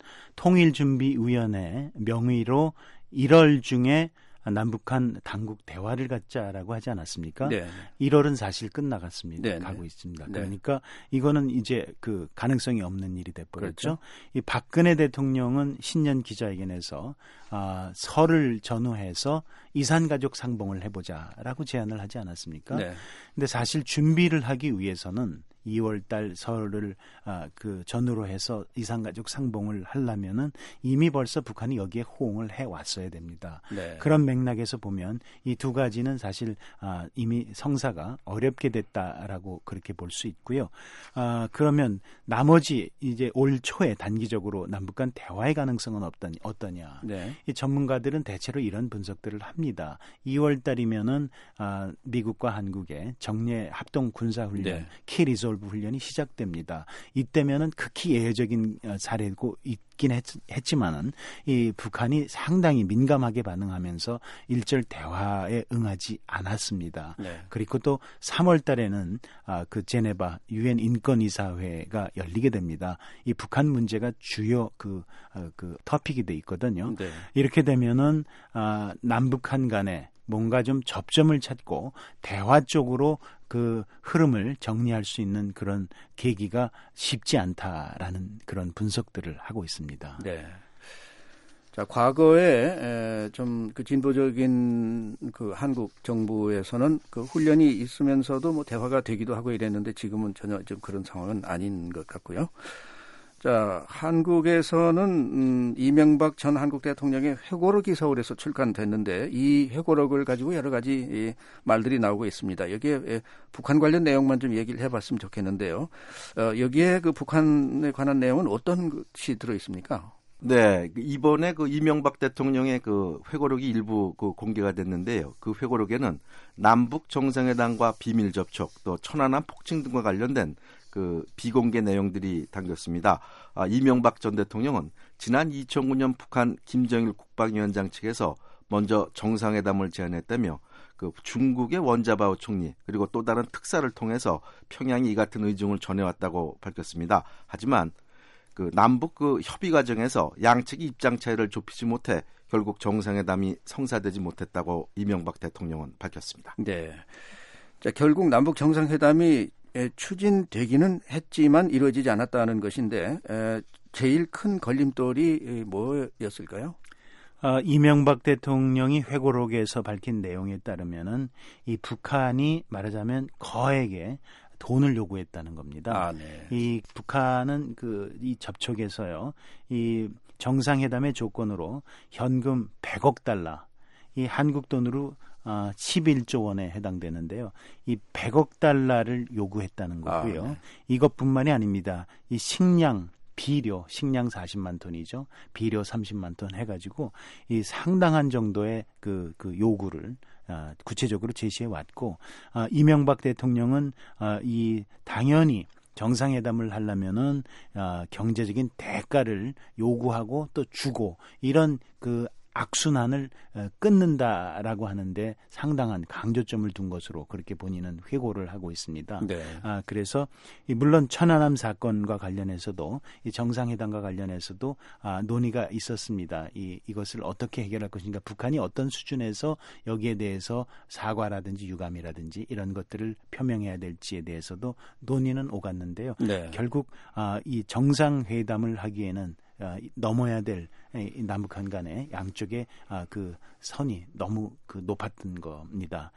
통일준비위원회 명의로 일월 중에 남북한 당국 대화를 갖자라고 하지 않았습니까? 네. 일월은 사실 끝나갔습니다. 네. 가고 있습니다. 네. 그러니까 이거는 이제 그 가능성이 없는 일이 돼버렸죠. 그렇죠. 이 박근혜 대통령은 신년 기자회견에서 아, 설을 전후해서 이산가족 상봉을 해보자라고 제안을 하지 않았습니까? 네. 근데 사실 준비를 하기 위해서는 이월 달 설을 아, 그 전후로 해서 이산가족 상봉을 하려면은 이미 벌써 북한이 여기에 호응을 해 왔어야 됩니다. 네. 그런 맥락에서 보면 이 두 가지는 사실 아, 이미 성사가 어렵게 됐다라고 그렇게 볼 수 있고요. 아, 그러면 나머지 이제 올 초에 단기적으로 남북 간 대화의 가능성은 없더니, 어떠냐? 네. 이 전문가들은 대체로 이런 분석들을 합니다. 이월 달이면은 아, 미국과 한국의 정례 합동 군사 훈련 네. 키 리졸브 훈련이 시작됩니다. 이때면은 극히 예외적인 사례고 있긴 했, 했지만은 이 북한이 상당히 민감하게 반응하면서 일절 대화에 응하지 않았습니다. 네. 그리고 또 삼월 달에는 아, 그 제네바 유엔 인권이사회가 열리게 됩니다. 이 북한 문제가 주요 그, 어, 그 터픽이 돼 있거든요. 네. 이렇게 되면은 아, 남북한 간에 뭔가 좀 접점을 찾고 대화 쪽으로 그 흐름을 정리할 수 있는 그런 계기가 쉽지 않다라는 그런 분석들을 하고 있습니다. 네. 자, 과거에 좀 그 진보적인 그 한국 정부에서는 그 훈련이 있으면서도 뭐 대화가 되기도 하고 이랬는데 지금은 전혀 좀 그런 상황은 아닌 것 같고요. 자, 한국에서는 음, 이명박 전 한국 대통령의 회고록이 서울에서 출간됐는데 이 회고록을 가지고 여러 가지 이 말들이 나오고 있습니다. 여기에 예, 북한 관련 내용만 좀 얘기를 해봤으면 좋겠는데요. 어, 여기에 그 북한에 관한 내용은 어떤 것이 들어 있습니까? 네, 이번에 그 이명박 대통령의 그 회고록이 일부 그 공개가 됐는데요. 그 회고록에는 남북 정상회담과 비밀 접촉, 또 천안함 폭침 등과 관련된 그 비공개 내용들이 담겼습니다. 아, 이명박 전 대통령은 지난 이천구 년 북한 김정일 국방위원장 측에서 먼저 정상회담을 제안했다며 그 중국의 원자바오 총리 그리고 또 다른 특사를 통해서 평양이 이 같은 의중을 전해왔다고 밝혔습니다. 하지만 그 남북 그 협의 과정에서 양측이 입장 차이를 좁히지 못해 결국 정상회담이 성사되지 못했다고 이명박 대통령은 밝혔습니다. 네. 자, 결국 남북 정상회담이 추진되기는 했지만 이루어지지 않았다는 것인데 에, 제일 큰 걸림돌이 뭐였을까요? 어, 이명박 대통령이 회고록에서 밝힌 내용에 따르면은 이 북한이 말하자면 거액의 돈을 요구했다는 겁니다. 아, 네. 이 북한은 그 이 접촉에서요, 이 정상회담의 조건으로 현금 백억 달러, 이 한국 돈으로 아, 십일조 원에 해당되는데요. 이 백억 달러를 요구했다는 거고요. 아, 네. 이것뿐만이 아닙니다. 이 식량, 비료, 식량 사십만 톤이죠. 비료 삼십만 톤 해가지고 이 상당한 정도의 그, 그 요구를 아, 구체적으로 제시해 왔고, 아, 이명박 대통령은 아, 이 당연히 정상회담을 하려면은 아, 경제적인 대가를 요구하고 또 주고 이런 그 악순환을 끊는다라고 하는데 상당한 강조점을 둔 것으로 그렇게 본인은 회고를 하고 있습니다. 네. 아, 그래서 물론 천안함 사건과 관련해서도 이 정상회담과 관련해서도 아, 논의가 있었습니다. 이, 이것을 어떻게 해결할 것인가, 북한이 어떤 수준에서 여기에 대해서 사과라든지 유감이라든지 이런 것들을 표명해야 될지에 대해서도 논의는 오갔는데요. 네. 결국 아, 이 정상회담을 하기에는 넘어야 될 남북한 간의 양쪽의 그 선이 너무 그 높았던 겁니다.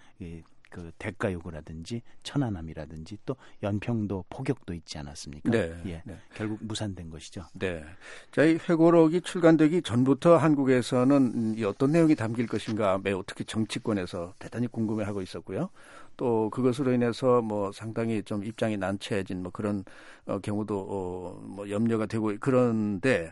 그 대가 요구라든지 천안함이라든지 또 연평도 포격도 있지 않았습니까? 네, 예, 네. 결국 무산된 것이죠. 네. 자, 이 회고록이 출간되기 전부터 한국에서는 이 어떤 내용이 담길 것인가 매우 특히 정치권에서 대단히 궁금해하고 있었고요. 또 그것으로 인해서 뭐 상당히 좀 입장이 난처해진 뭐 그런 어, 경우도 어, 뭐 염려가 되고 그런데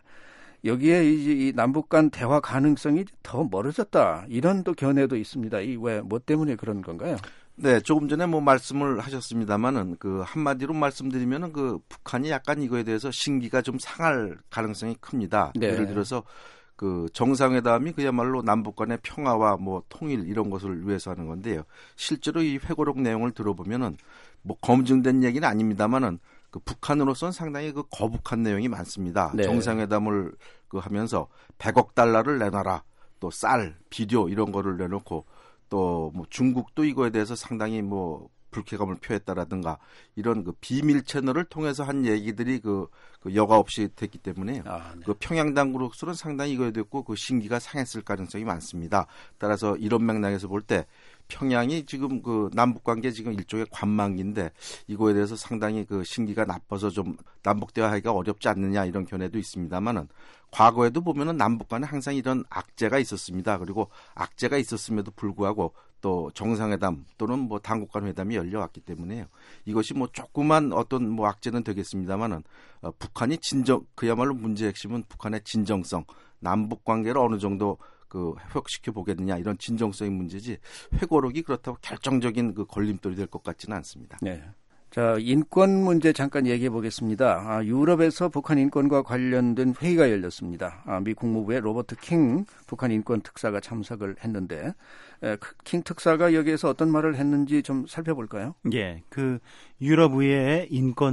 여기에 이, 이 남북 간 대화 가능성이 더 멀어졌다 이런 또 견해도 있습니다. 이 왜 뭐 때문에 그런 건가요? 네, 조금 전에 뭐 말씀을 하셨습니다만은 그 한마디로 말씀드리면은 그 북한이 약간 이거에 대해서 신기가 좀 상할 가능성이 큽니다. 네. 예를 들어서 그 정상회담이 그야말로 남북 간의 평화와 뭐 통일 이런 것을 위해서 하는 건데요. 실제로 이 회고록 내용을 들어보면은 뭐 검증된 얘기는 아닙니다만은 그 북한으로서는 상당히 그 거북한 내용이 많습니다. 네. 정상회담을 그 하면서 백억 달러를 내놔라. 또 쌀, 비료 이런 거를 내놓고 또 뭐 중국도 이거에 대해서 상당히 뭐 불쾌감을 표했다라든가 이런 그 비밀 채널을 통해서 한 얘기들이 그, 그 여과 없이 됐기 때문에 아, 네. 그 평양 당국으로서는 상당히 이거에 됐고 그 신기가 상했을 가능성이 많습니다. 따라서 이런 맥락에서 볼 때 평양이 지금 그 남북 관계 지금 일종의 관망기인데 이거에 대해서 상당히 그 신기가 나빠서 좀 남북 대화하기가 어렵지 않느냐 이런 견해도 있습니다만은 과거에도 보면은 남북 간에 항상 이런 악재가 있었습니다. 그리고 악재가 있었음에도 불구하고 또 정상회담 또는 뭐 당국 간 회담이 열려왔기 때문에요. 이것이 뭐 조그만 어떤 뭐 악재는 되겠습니다만은 어, 북한이 진정 그야말로 문제의 핵심은 북한의 진정성, 남북 관계를 어느 정도 그 회복시켜 보겠느냐 이런 진정성의 문제지 회고록이 그렇다고 결정적인 그 걸림돌이 될 것 같지는 않습니다. 네. 자, 인권 문제 잠깐 얘기해 보겠습니다. 아, 유럽에서 북한 인권과 관련된 회의가 열렸습니다. 아, 미 국무부의 로버트 킹 북한 인권 특사가 참석을 했는데 에, 킹 특사가 여기에서 어떤 말을 했는지 좀 살펴볼까요? 예, 그 유럽 의회에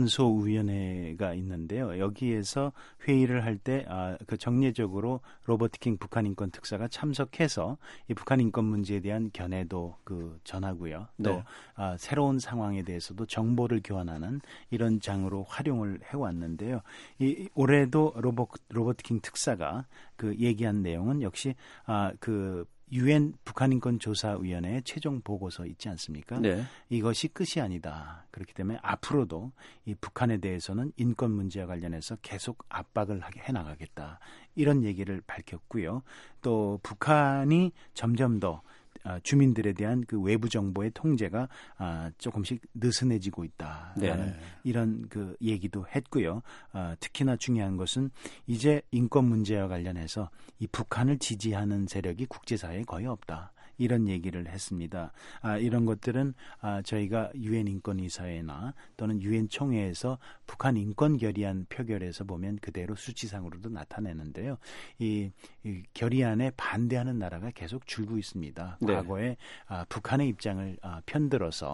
인권소위원회가 있는데요. 여기에서 회의를 할 때 아, 그 정례적으로 로버트 킹 북한 인권 특사가 참석해서 이 북한 인권 문제에 대한 견해도 그 전하고요. 또 네. 아, 새로운 상황에 대해서도 정보를 교환하는 이런 장으로 활용을 해왔는데요. 이 올해도 로버, 로버트 킹 특사가 그 얘기한 내용은 역시 아, 그 유엔 북한인권조사위원회의 최종 보고서 있지 않습니까? 네. 이것이 끝이 아니다. 그렇기 때문에 앞으로도 이 북한에 대해서는 인권 문제와 관련해서 계속 압박을 하게 해나가겠다. 이런 얘기를 밝혔고요. 또 북한이 점점 더 주민들에 대한 그 외부 정보의 통제가 조금씩 느슨해지고 있다라는 네. 이런 그 얘기도 했고요. 특히나 중요한 것은 이제 인권 문제와 관련해서 이 북한을 지지하는 세력이 국제사회에 거의 없다. 이런 얘기를 했습니다. 아, 이런 것들은 아, 저희가 유엔 인권이사회나 또는 유엔 총회에서 북한 인권 결의안 표결에서 보면 그대로 수치상으로도 나타내는데요. 이, 이 결의안에 반대하는 나라가 계속 줄고 있습니다. 네. 과거에 아, 북한의 입장을 아, 편들어서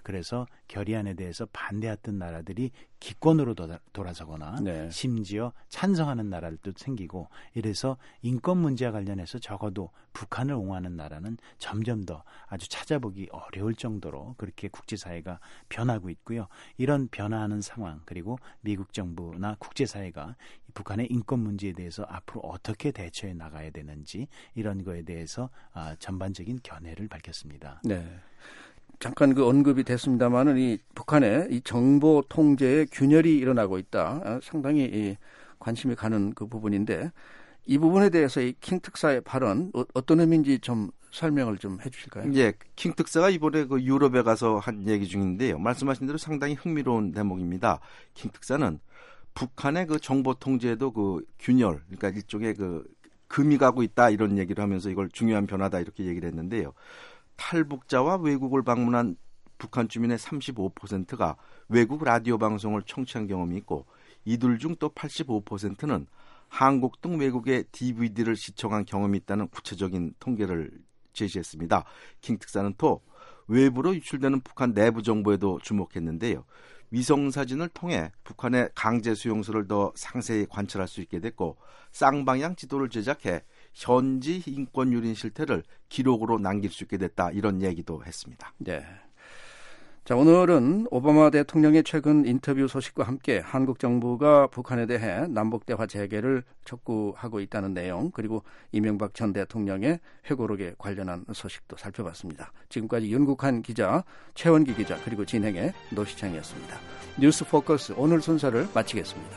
그래서 결의안에 대해서 반대했던 나라들이 기권으로 돌아서거나 네. 심지어 찬성하는 나라들도 생기고 이래서 인권 문제와 관련해서 적어도 북한을 옹호하는 나라는 점점 더 아주 찾아보기 어려울 정도로 그렇게 국제사회가 변하고 있고요. 이런 변화하는 상황 그리고 미국 정부나 국제사회가 북한의 인권 문제에 대해서 앞으로 어떻게 대처해 나가야 되는지 이런 거에 대해서 전반적인 견해를 밝혔습니다. 네. 잠깐 그 언급이 됐습니다만은 이 북한의 이 정보 통제의 균열이 일어나고 있다. 상당히 이 관심이 가는 그 부분인데 이 부분에 대해서 이 킹 특사의 발언 어, 어떤 의미인지 좀 설명을 좀 해주실까요? 예, 킹 특사가 이번에 그 유럽에 가서 한 얘기 중인데요. 말씀하신 대로 상당히 흥미로운 대목입니다. 킹 특사는 북한의 그 정보 통제에도 그 균열, 그러니까 일종의 그 금이 가고 있다 이런 얘기를 하면서 이걸 중요한 변화다 이렇게 얘기를 했는데요. 탈북자와 외국을 방문한 북한 주민의 삼십오 퍼센트가 외국 라디오 방송을 청취한 경험이 있고 이들 중 또 팔십오 퍼센트는 한국 등 외국의 디비디를 시청한 경험이 있다는 구체적인 통계를 제시했습니다. 킹 특사는 또 외부로 유출되는 북한 내부 정보에도 주목했는데요. 위성사진을 통해 북한의 강제 수용소를 더 상세히 관찰할 수 있게 됐고 쌍방향 지도를 제작해 현지 인권 유린 실태를 기록으로 남길 수 있게 됐다 이런 얘기도 했습니다. 네. 자, 오늘은 오바마 대통령의 최근 인터뷰 소식과 함께 한국 정부가 북한에 대해 남북 대화 재개를 촉구하고 있다는 내용 그리고 이명박 전 대통령의 회고록에 관련한 소식도 살펴봤습니다. 지금까지 윤국한 기자, 최원기 기자 그리고 진행의 노시창이었습니다. 뉴스 포커스 오늘 순서를 마치겠습니다.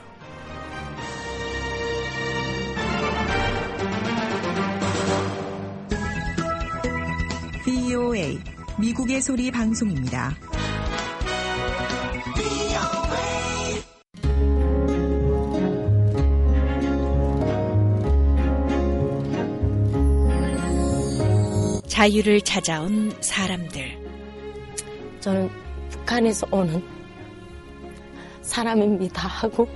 브이오에이 미국의 소리 방송입니다. 자유를 찾아온 사람들. 저는 북한에서 오는 사람입니다 하고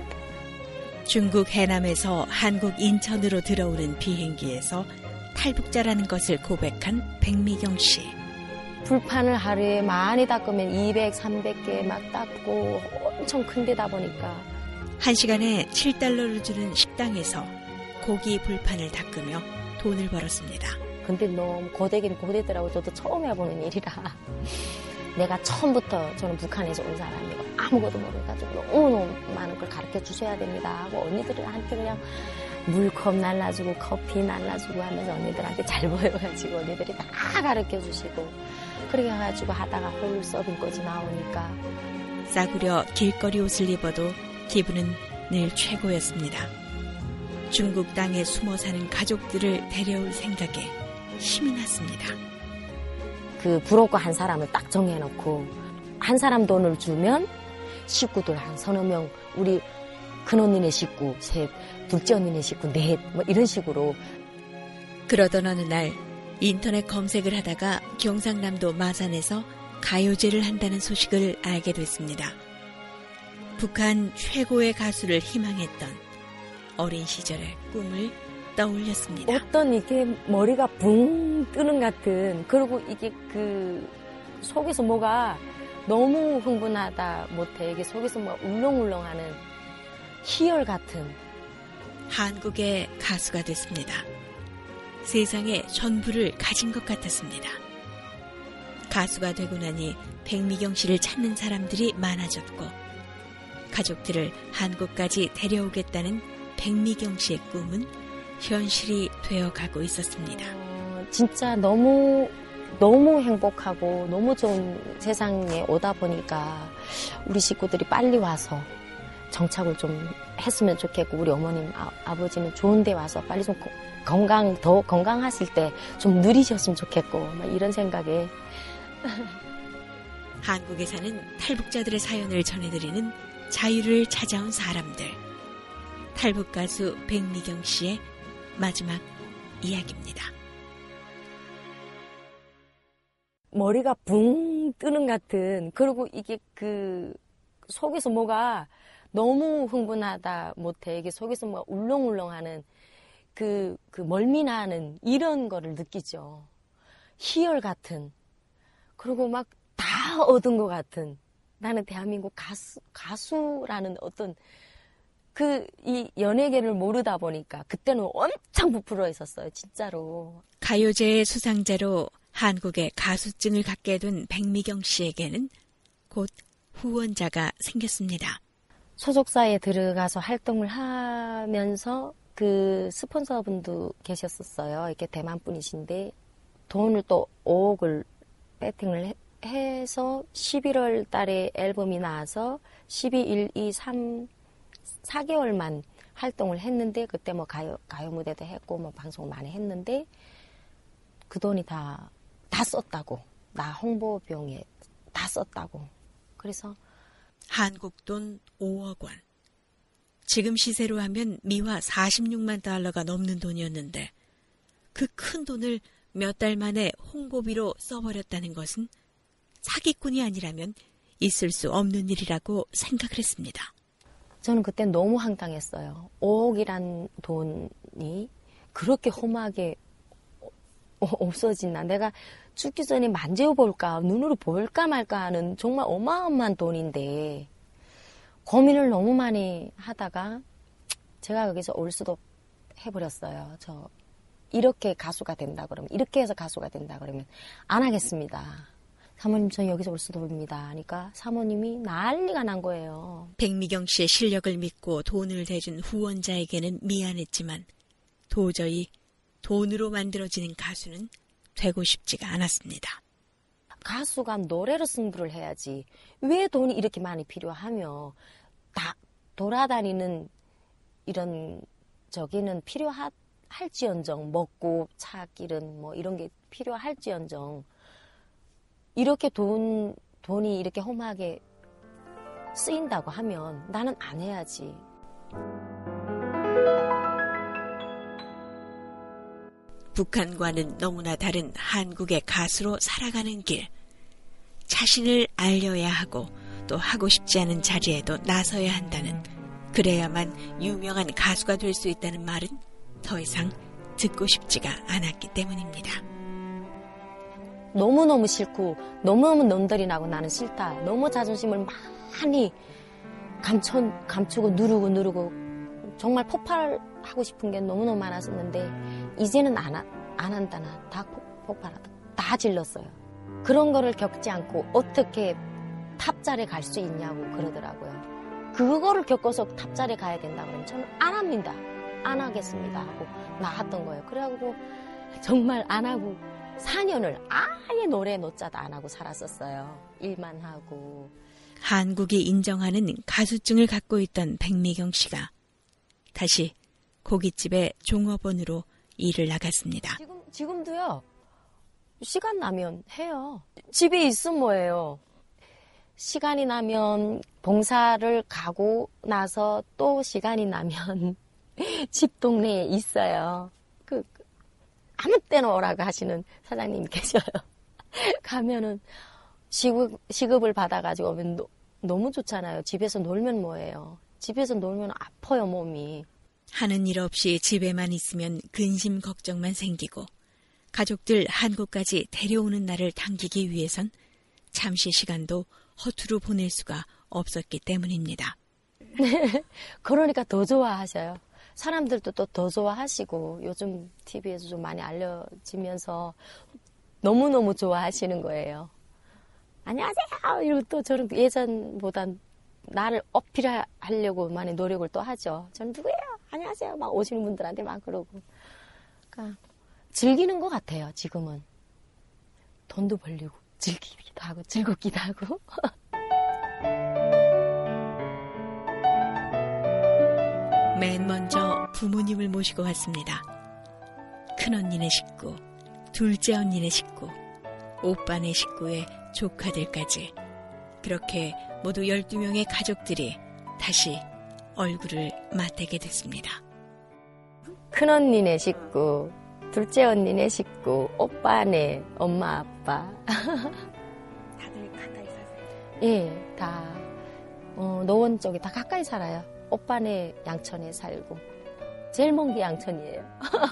중국 해남에서 한국 인천으로 들어오는 비행기에서 탈북자라는 것을 고백한 백미경 씨. 불판을 하루에 많이 닦으면 이백, 삼백 개 막 닦고 엄청 큰 데다 보니까 한 시간에 칠 달러를 주는 식당에서 고기 불판을 닦으며 돈을 벌었습니다. 근데 너무 고되긴 고되더라고요. 저도 처음 해보는 일이라. 내가 처음부터 저는 북한에서 온 사람이고 아무것도 모르가지고 너무너무 많은 걸 가르쳐 주셔야 됩니다 하고 언니들한테 그냥 물컵 날라주고 커피 날라주고 하면서 언니들한테 잘 보여가지고 언니들이 다 가르쳐 주시고 그렇게 해가지고 하다가 홀 서빙까지 나오니까 싸구려 길거리 옷을 입어도 기분은 늘 최고였습니다. 중국 땅에 숨어 사는 가족들을 데려올 생각에 힘이 났습니다. 그 브로커 한 사람을 딱 정해놓고 한 사람 돈을 주면 식구들 한 서너 명 우리 큰언니네 식구 셋, 둘째 언니네 식구 넷 뭐 이런 식으로. 그러던 어느 날 인터넷 검색을 하다가 경상남도 마산에서 가요제를 한다는 소식을 알게 됐습니다. 북한 최고의 가수를 희망했던 어린 시절의 꿈을 떠올렸습니다. 어떤 이게 머리가 붕 뜨는 같은 그리고 이게 그 속에서 뭐가 너무 흥분하다 못해 이게 속에서 뭐 울렁울렁하는 희열 같은 한국의 가수가 됐습니다. 세상의 전부를 가진 것 같았습니다. 가수가 되고 나니 백미경 씨를 찾는 사람들이 많아졌고 가족들을 한국까지 데려오겠다는 백미경 씨의 꿈은 현실이 되어가고 있었습니다. 어, 진짜 너무 너무 행복하고 너무 좋은 세상에 오다 보니까 우리 식구들이 빨리 와서 정착을 좀 했으면 좋겠고 우리 어머님 아, 아버지는 좋은 데 와서 빨리 좀 건강 더 건강하실 때 좀 누리셨으면 좋겠고 막 이런 생각에 한국에 사는 탈북자들의 사연을 전해드리는 자유를 찾아온 사람들. 탈북 가수 백미경 씨의 마지막 이야기입니다. 머리가 붕 뜨는 같은 그리고 이게 그 속에서 뭐가 너무 흥분하다 못해 이게 속에서 뭐 울렁울렁하는 그, 그 멀미나는 이런 거를 느끼죠. 희열 같은. 그리고 막 다 다 얻은 것 같은, 나는 대한민국 가수, 가수라는 어떤 그 이 연예계를 모르다 보니까 그때는 엄청 부풀어 있었어요. 진짜로. 가요제의 수상자로 한국의 가수증을 갖게 된 백미경 씨에게는 곧 후원자가 생겼습니다. 소속사에 들어가서 활동을 하면서 그 스폰서분도 계셨었어요. 이렇게 대만 분이신데 돈을 또 오억을 배팅을 해, 해서 십일월 달에 앨범이 나와서 십이, 일, 이, 삼, 사 개월만 활동을 했는데 그때 뭐 가요, 가요 무대도 했고 뭐 방송 많이 했는데 그 돈이 다, 다 썼다고. 나 홍보 비용에 다 썼다고. 그래서 한국 돈 오억 원. 지금 시세로 하면 미화 사십육만 달러가 넘는 돈이었는데 그 큰 돈을 몇 달 만에 홍보비로 써버렸다는 것은 사기꾼이 아니라면 있을 수 없는 일이라고 생각을 했습니다. 저는 그때 너무 황당했어요. 오억이란 돈이 그렇게 험하게 없어진다. 내가 죽기 전에 만져볼까, 눈으로 볼까 말까 하는 정말 어마어마한 돈인데 고민을 너무 많이 하다가 제가 여기서 올 수도 해버렸어요. 저 이렇게 가수가 된다 그러면, 이렇게 해서 가수가 된다 그러면 안 하겠습니다. 사모님, 저 여기서 올 수도 없습니다. 하니까 사모님이 난리가 난 거예요. 백미경 씨의 실력을 믿고 돈을 대준 후원자에게는 미안했지만 도저히 돈으로 만들어지는 가수는 되고 싶지가 않았습니다. 가수가 노래로 승부를 해야지. 왜 돈이 이렇게 많이 필요하며 다 돌아다니는 이런 저기는 필요할지언정, 먹고 차길은 뭐 이런 게 필요할지언정 이렇게 돈, 돈이 이렇게 험하게 쓰인다고 하면 나는 안 해야지. 북한과는 너무나 다른 한국의 가수로 살아가는 길. 자신을 알려야 하고 또 하고 싶지 않은 자리에도 나서야 한다는, 그래야만 유명한 가수가 될 수 있다는 말은 더 이상 듣고 싶지가 않았기 때문입니다. 너무너무 싫고 너무너무 넘들이 나고 나는 싫다. 너무 자존심을 많이 감춰, 감추고 누르고 누르고 정말 폭발하고 싶은 게 너무너무 많았었는데 이제는 안, 안 한다. 나 다 폭발하다. 다 질렀어요. 그런 거를 겪지 않고 어떻게 탑자리에 갈 수 있냐고 그러더라고요. 그거를 겪어서 탑자리에 가야 된다 그러면 저는 안 합니다. 안 하겠습니다 하고 나왔던 거예요. 그래가지고 정말 안 하고 사 년을 아예 노래 노자도 안 하고 살았었어요. 일만 하고. 한국이 인정하는 가수증을 갖고 있던 백미경 씨가 다시 고깃집의 종업원으로 일을 나갔습니다. 지금, 지금도요. 시간 나면 해요. 집에 있으면 뭐예요. 시간이 나면 봉사를 가고 나서 또 시간이 나면 집 동네에 있어요. 그 아무 때나 오라고 하시는 사장님이 계셔요. 가면은 시급, 시급을 받아가지고 오면 노, 너무 좋잖아요. 집에서 놀면 뭐예요. 집에서 놀면 아파요, 몸이. 하는 일 없이 집에만 있으면 근심 걱정만 생기고 가족들 한국까지 데려오는 날을 당기기 위해선 잠시 시간도 허투루 보낼 수가 없었기 때문입니다. 그러니까 더 좋아하셔요. 사람들도 또 더 좋아하시고 요즘 티비에서 좀 많이 알려지면서 너무너무 좋아하시는 거예요. 안녕하세요! 이러고 또 저는 예전보다 나를 어필하려고 많이 노력을 또 하죠. 저는 누구예요? 안녕하세요! 막 오시는 분들한테 막 그러고. 그러니까 즐기는 것 같아요, 지금은. 돈도 벌리고 즐기기도 하고 즐겁기도 하고. 맨 먼저 부모님을 모시고 왔습니다. 큰언니네 식구, 둘째 언니네 식구, 오빠네 식구의 조카들까지 그렇게 모두 열두 명의 가족들이 다시 얼굴을 맞대게 됐습니다. 큰언니네 식구, 둘째 언니네 식구, 오빠네 엄마 아빠. 다들 가까이 사세요? 예, 다 어, 노원 쪽에 다 가까이 살아요. 오빠네 양천에 살고 제일 먼 게 양천이에요.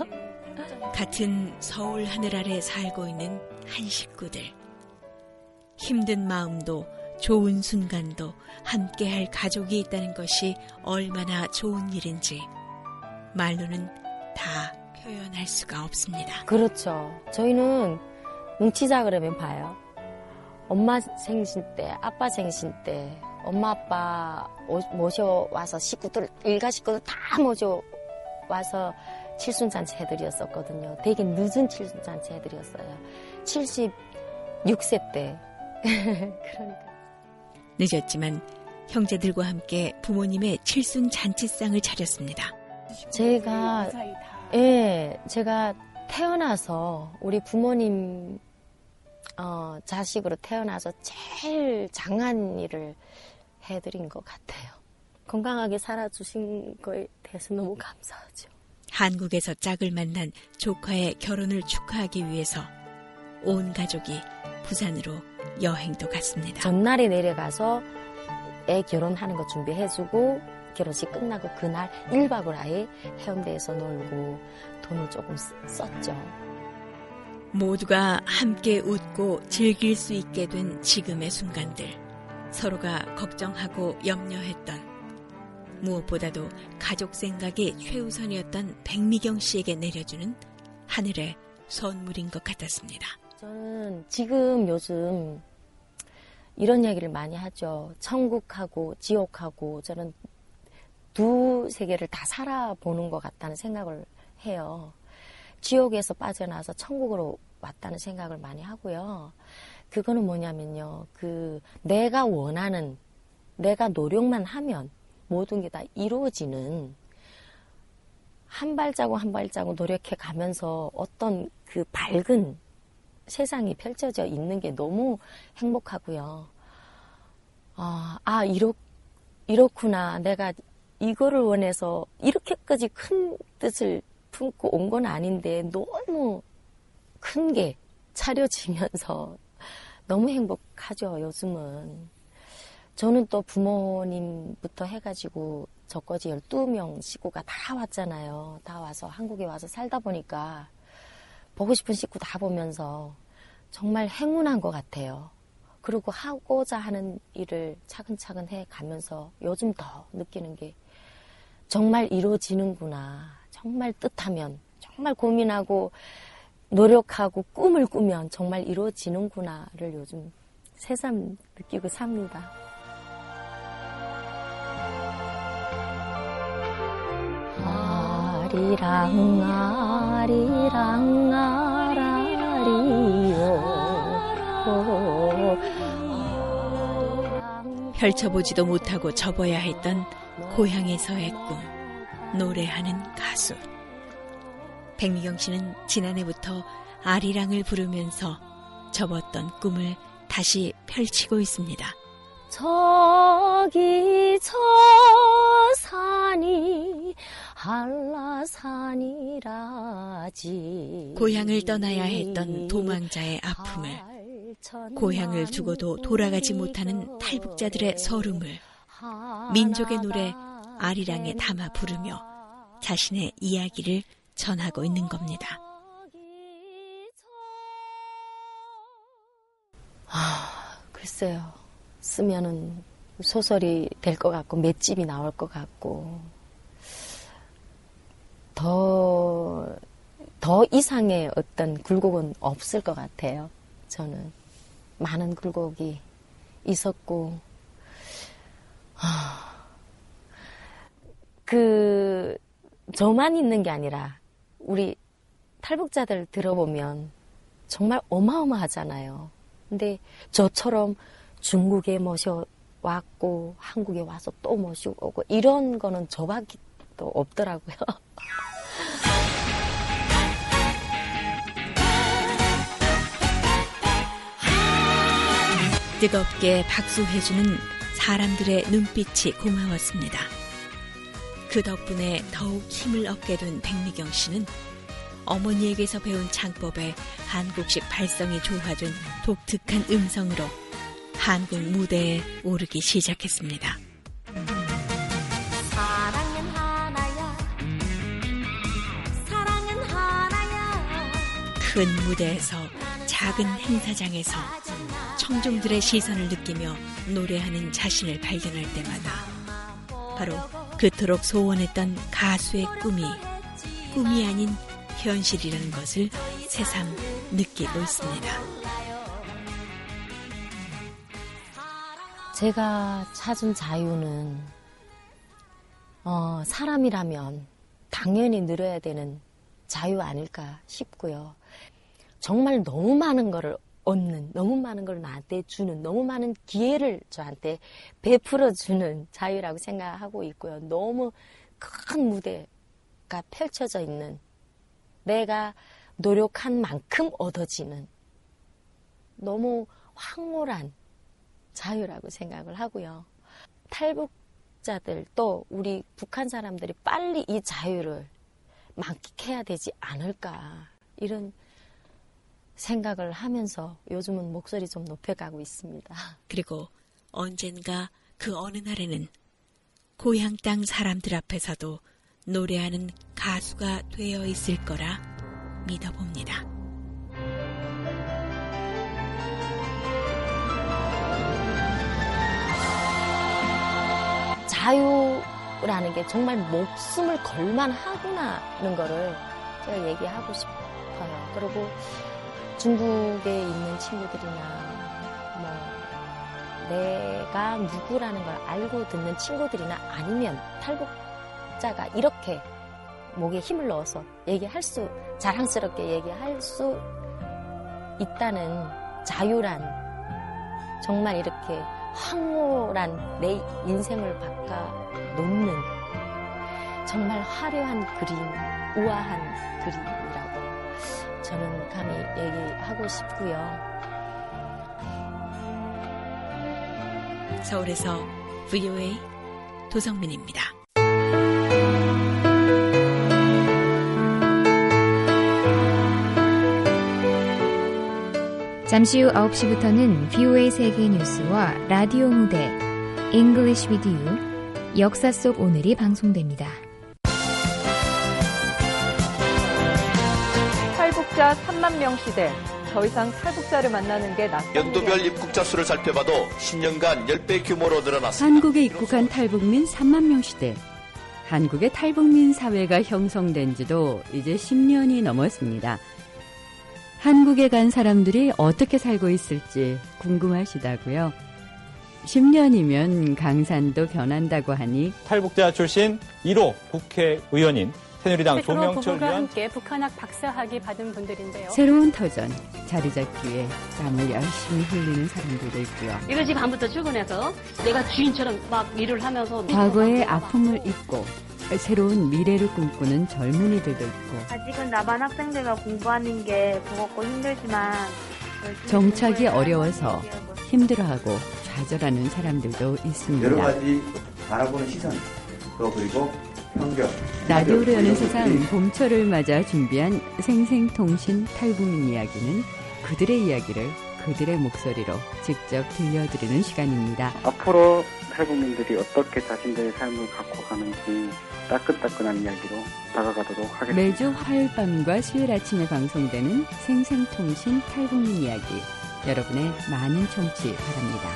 같은 서울 하늘 아래 살고 있는 한 식구들. 힘든 마음도 좋은 순간도 함께할 가족이 있다는 것이 얼마나 좋은 일인지 말로는 다 표현할 수가 없습니다. 그렇죠. 저희는 뭉치자 그러면 봐요. 엄마 생신 때, 아빠 생신 때 엄마 아빠 모셔와서 식구들, 일가 식구들 다 모셔와서 칠순잔치 해드렸었거든요. 되게 늦은 칠순잔치 해드렸어요. 칠십육 세 때. 그러니까. 늦었지만 형제들과 함께 부모님의 칠순 잔치상을 차렸습니다. 제가 예, 제가 태어나서 우리 부모님 어, 자식으로 태어나서 제일 장한 일을 해드린 것 같아요. 건강하게 살아주신 거에 대해서 너무 감사하죠. 한국에서 짝을 만난 조카의 결혼을 축하하기 위해서 온 가족이 부산으로 여행도 갔습니다. 전날에 내려가서 애 결혼하는 거 준비해주고 결혼식 끝나고 그날 일 박을 아예 해운대에서 놀고 돈을 조금 썼죠. 모두가 함께 웃고 즐길 수 있게 된 지금의 순간들. 서로가 걱정하고 염려했던, 무엇보다도 가족 생각이 최우선이었던 백미경 씨에게 내려주는 하늘의 선물인 것 같았습니다. 저는 지금 요즘 이런 얘기를 많이 하죠. 천국하고 지옥하고 저는 두 세계를 다 살아보는 것 같다는 생각을 해요. 지옥에서 빠져나와서 천국으로 왔다는 생각을 많이 하고요. 그거는 뭐냐면요. 그 내가 원하는, 내가 노력만 하면 모든 게 다 이루어지는, 한 발자국 한 발자국 노력해 가면서 어떤 그 밝은 세상이 펼쳐져 있는 게 너무 행복하고요. 아, 아 이렇, 이렇구나. 내가 이거를 원해서 이렇게까지 큰 뜻을 품고 온 건 아닌데 너무 큰 게 차려지면서 너무 행복하죠, 요즘은. 저는 또 부모님부터 해가지고 저까지 열두 명 식구가 다 왔잖아요. 다 와서 한국에 와서 살다 보니까 보고 싶은 식구 다 보면서 정말 행운한 것 같아요. 그리고 하고자 하는 일을 차근차근 해가면서 요즘 더 느끼는 게 정말 이루어지는구나. 정말 뜻하면, 정말 고민하고 노력하고 꿈을 꾸면 정말 이루어지는구나를 요즘 새삼 느끼고 삽니다. 아리랑 아리랑 아라리요. 펼쳐보지도 못하고 접어야 했던 고향에서의 꿈, 노래하는 가수. 백미경 씨는 지난해부터 아리랑을 부르면서 접었던 꿈을 다시 펼치고 있습니다. 저기 저 산이 한라산이라지. 고향을 떠나야 했던 도망자의 아픔을, 고향을 두고도 돌아가지 못하는 탈북자들의 서름을 민족의 노래 아리랑에 담아 부르며 자신의 이야기를 전하고 있는 겁니다. 아, 글쎄요. 쓰면은 소설이 될 것 같고 맷집이 나올 것 같고 더, 더 이상의 어떤 굴곡은 없을 것 같아요. 저는 많은 굴곡이 있었고 아, 그 저만 있는 게 아니라 우리 탈북자들 들어보면 정말 어마어마하잖아요. 근데 저처럼 중국에 모셔왔고 한국에 와서 또 모시고 오고 이런 거는 저밖에 또 없더라고요. 뜨겁게 박수해주는 사람들의 눈빛이 고마웠습니다. 그 덕분에 더욱 힘을 얻게 된 백미경 씨는 어머니에게서 배운 창법에 한국식 발성이 조화된 독특한 음성으로 한국 무대에 오르기 시작했습니다. 사랑은 하나야, 사랑은 하나야. 큰 무대에서 작은 행사장에서 청중들의 시선을 느끼며 노래하는 자신을 발견할 때마다 바로 그토록 소원했던 가수의 꿈이 꿈이 아닌 현실이라는 것을 새삼 느끼고 있습니다. 제가 찾은 자유는 어, 사람이라면 당연히 누려야 되는 자유 아닐까 싶고요. 정말 너무 많은 거를 얻는, 너무 많은 걸 나한테 주는, 너무 많은 기회를 저한테 베풀어주는 자유라고 생각하고 있고요. 너무 큰 무대가 펼쳐져 있는, 내가 노력한 만큼 얻어지는 너무 황홀한 자유라고 생각을 하고요. 탈북자들 또 우리 북한 사람들이 빨리 이 자유를 만끽해야 되지 않을까, 이런 생각을 하면서 요즘은 목소리 좀 높여가고 있습니다. 그리고 언젠가 그 어느 날에는 고향 땅 사람들 앞에서도 노래하는 가수가 되어 있을 거라 믿어봅니다. 자유라는 게 정말 목숨을 걸만 하구나는 거를 제가 얘기하고 싶어요. 그리고 중국에 있는 친구들이나 뭐 내가 누구라는 걸 알고 듣는 친구들이나 아니면 탈북자가 이렇게 목에 힘을 넣어서 얘기할 수, 자랑스럽게 얘기할 수 있다는 자유란, 정말 이렇게 황홀한 내 인생을 바꿔 놓는 정말 화려한 그림, 우아한 그림이라고 저는 감히 얘기하고 싶고요. 서울에서 브이오에이 도성민입니다. 잠시 후 아홉 시부터는 브이오에이 세계 뉴스와 라디오 무대 English with You, 역사 속 오늘이 방송됩니다. 탈북자 삼만 명 시대, 더 이상 탈북자를 만나는 게 낯선 연도별 입국자 수를 살펴봐도 십 년간 십 배 규모로 늘어났습니다. 한국에 입국한 탈북민 삼만 명 시대. 한국의 탈북민 사회가 형성된 지도 이제 십 년이 넘었습니다. 한국에 간 사람들이 어떻게 살고 있을지 궁금하시다고요? 십 년이면 강산도 변한다고 하니 탈북자 출신 일 호 국회의원인 새누리당 조명철 부부가 의원 함께 북한학 박사학위 받은 분들인데요. 새로운 터전, 자리 잡기 위해 땀을 열심히 흘리는 사람들도 있고요. 이거 집 밤부터 출근해서 내가 주인처럼 막 일을 하면서 과거의 아픔을 잊고 새로운 미래를 꿈꾸는 젊은이들도 있고 아직은 남한 학생들과 공부하는 게 버겁고 힘들지만 정착이 어려워서 힘들어하고 좌절하는 사람들도 있습니다. 여러 가지 바라보는 시선, 또 그리고 편견. 라디오로 여는 세상 봄철을 맞아 준비한 생생통신 탈북민 이야기는 그들의 이야기를 그들의 목소리로 직접 들려드리는 시간입니다. 앞으로 탈북민들이 어떻게 자신들의 삶을 갖고 가는지 따끈따끈한 이야기로 다가가도록 하겠습니다. 매주 화요일 밤과 수요일 아침에 방송되는 생생통신 탈북민 이야기, 여러분의 많은 청취 바랍니다.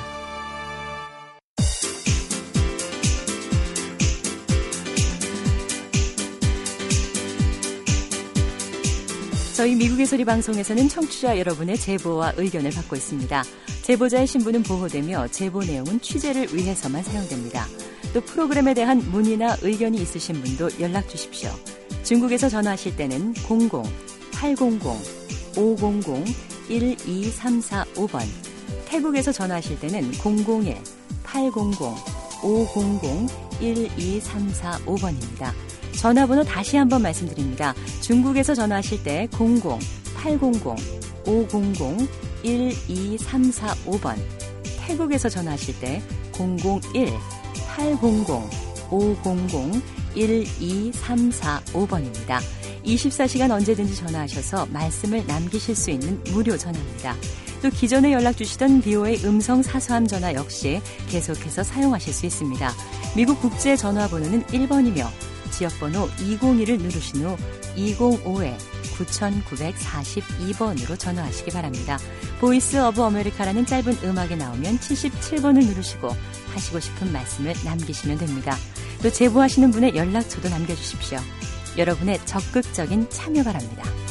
저희 미국의 소리 방송에서는 청취자 여러분의 제보와 의견을 받고 있습니다. 제보자의 신분은 보호되며 제보 내용은 취재를 위해서만 사용됩니다. 또 프로그램에 대한 문의나 의견이 있으신 분도 연락 주십시오. 중국에서 전화하실 때는 공공 팔공공 오공공 일이삼사오 번, 태국에서 전화하실 때는 공공일 팔공공 오공공 일이삼사오 번입니다. 전화번호 다시 한번 말씀드립니다. 중국에서 전화하실 때 공공 팔공공 오공공 일이삼사오 번, 태국에서 전화하실 때 공공일 팔공공 오공공 일이삼사오 번입니다. 이십사 시간 언제든지 전화하셔서 말씀을 남기실 수 있는 무료 전화입니다. 또 기존에 연락 주시던 브이오에이 음성 사서함 전화 역시 계속해서 사용하실 수 있습니다. 미국 국제 전화번호는 일 번이며 지역번호 이공일을 누르신 후 이공오 구구사이 번으로 전화하시기 바랍니다. 보이스 오브 아메리카라는 짧은 음악이 나오면 칠십칠 번을 누르시고 하시고 싶은 말씀을 남기시면 됩니다. 또 제보하시는 분의 연락처도 남겨주십시오. 여러분의 적극적인 참여 바랍니다.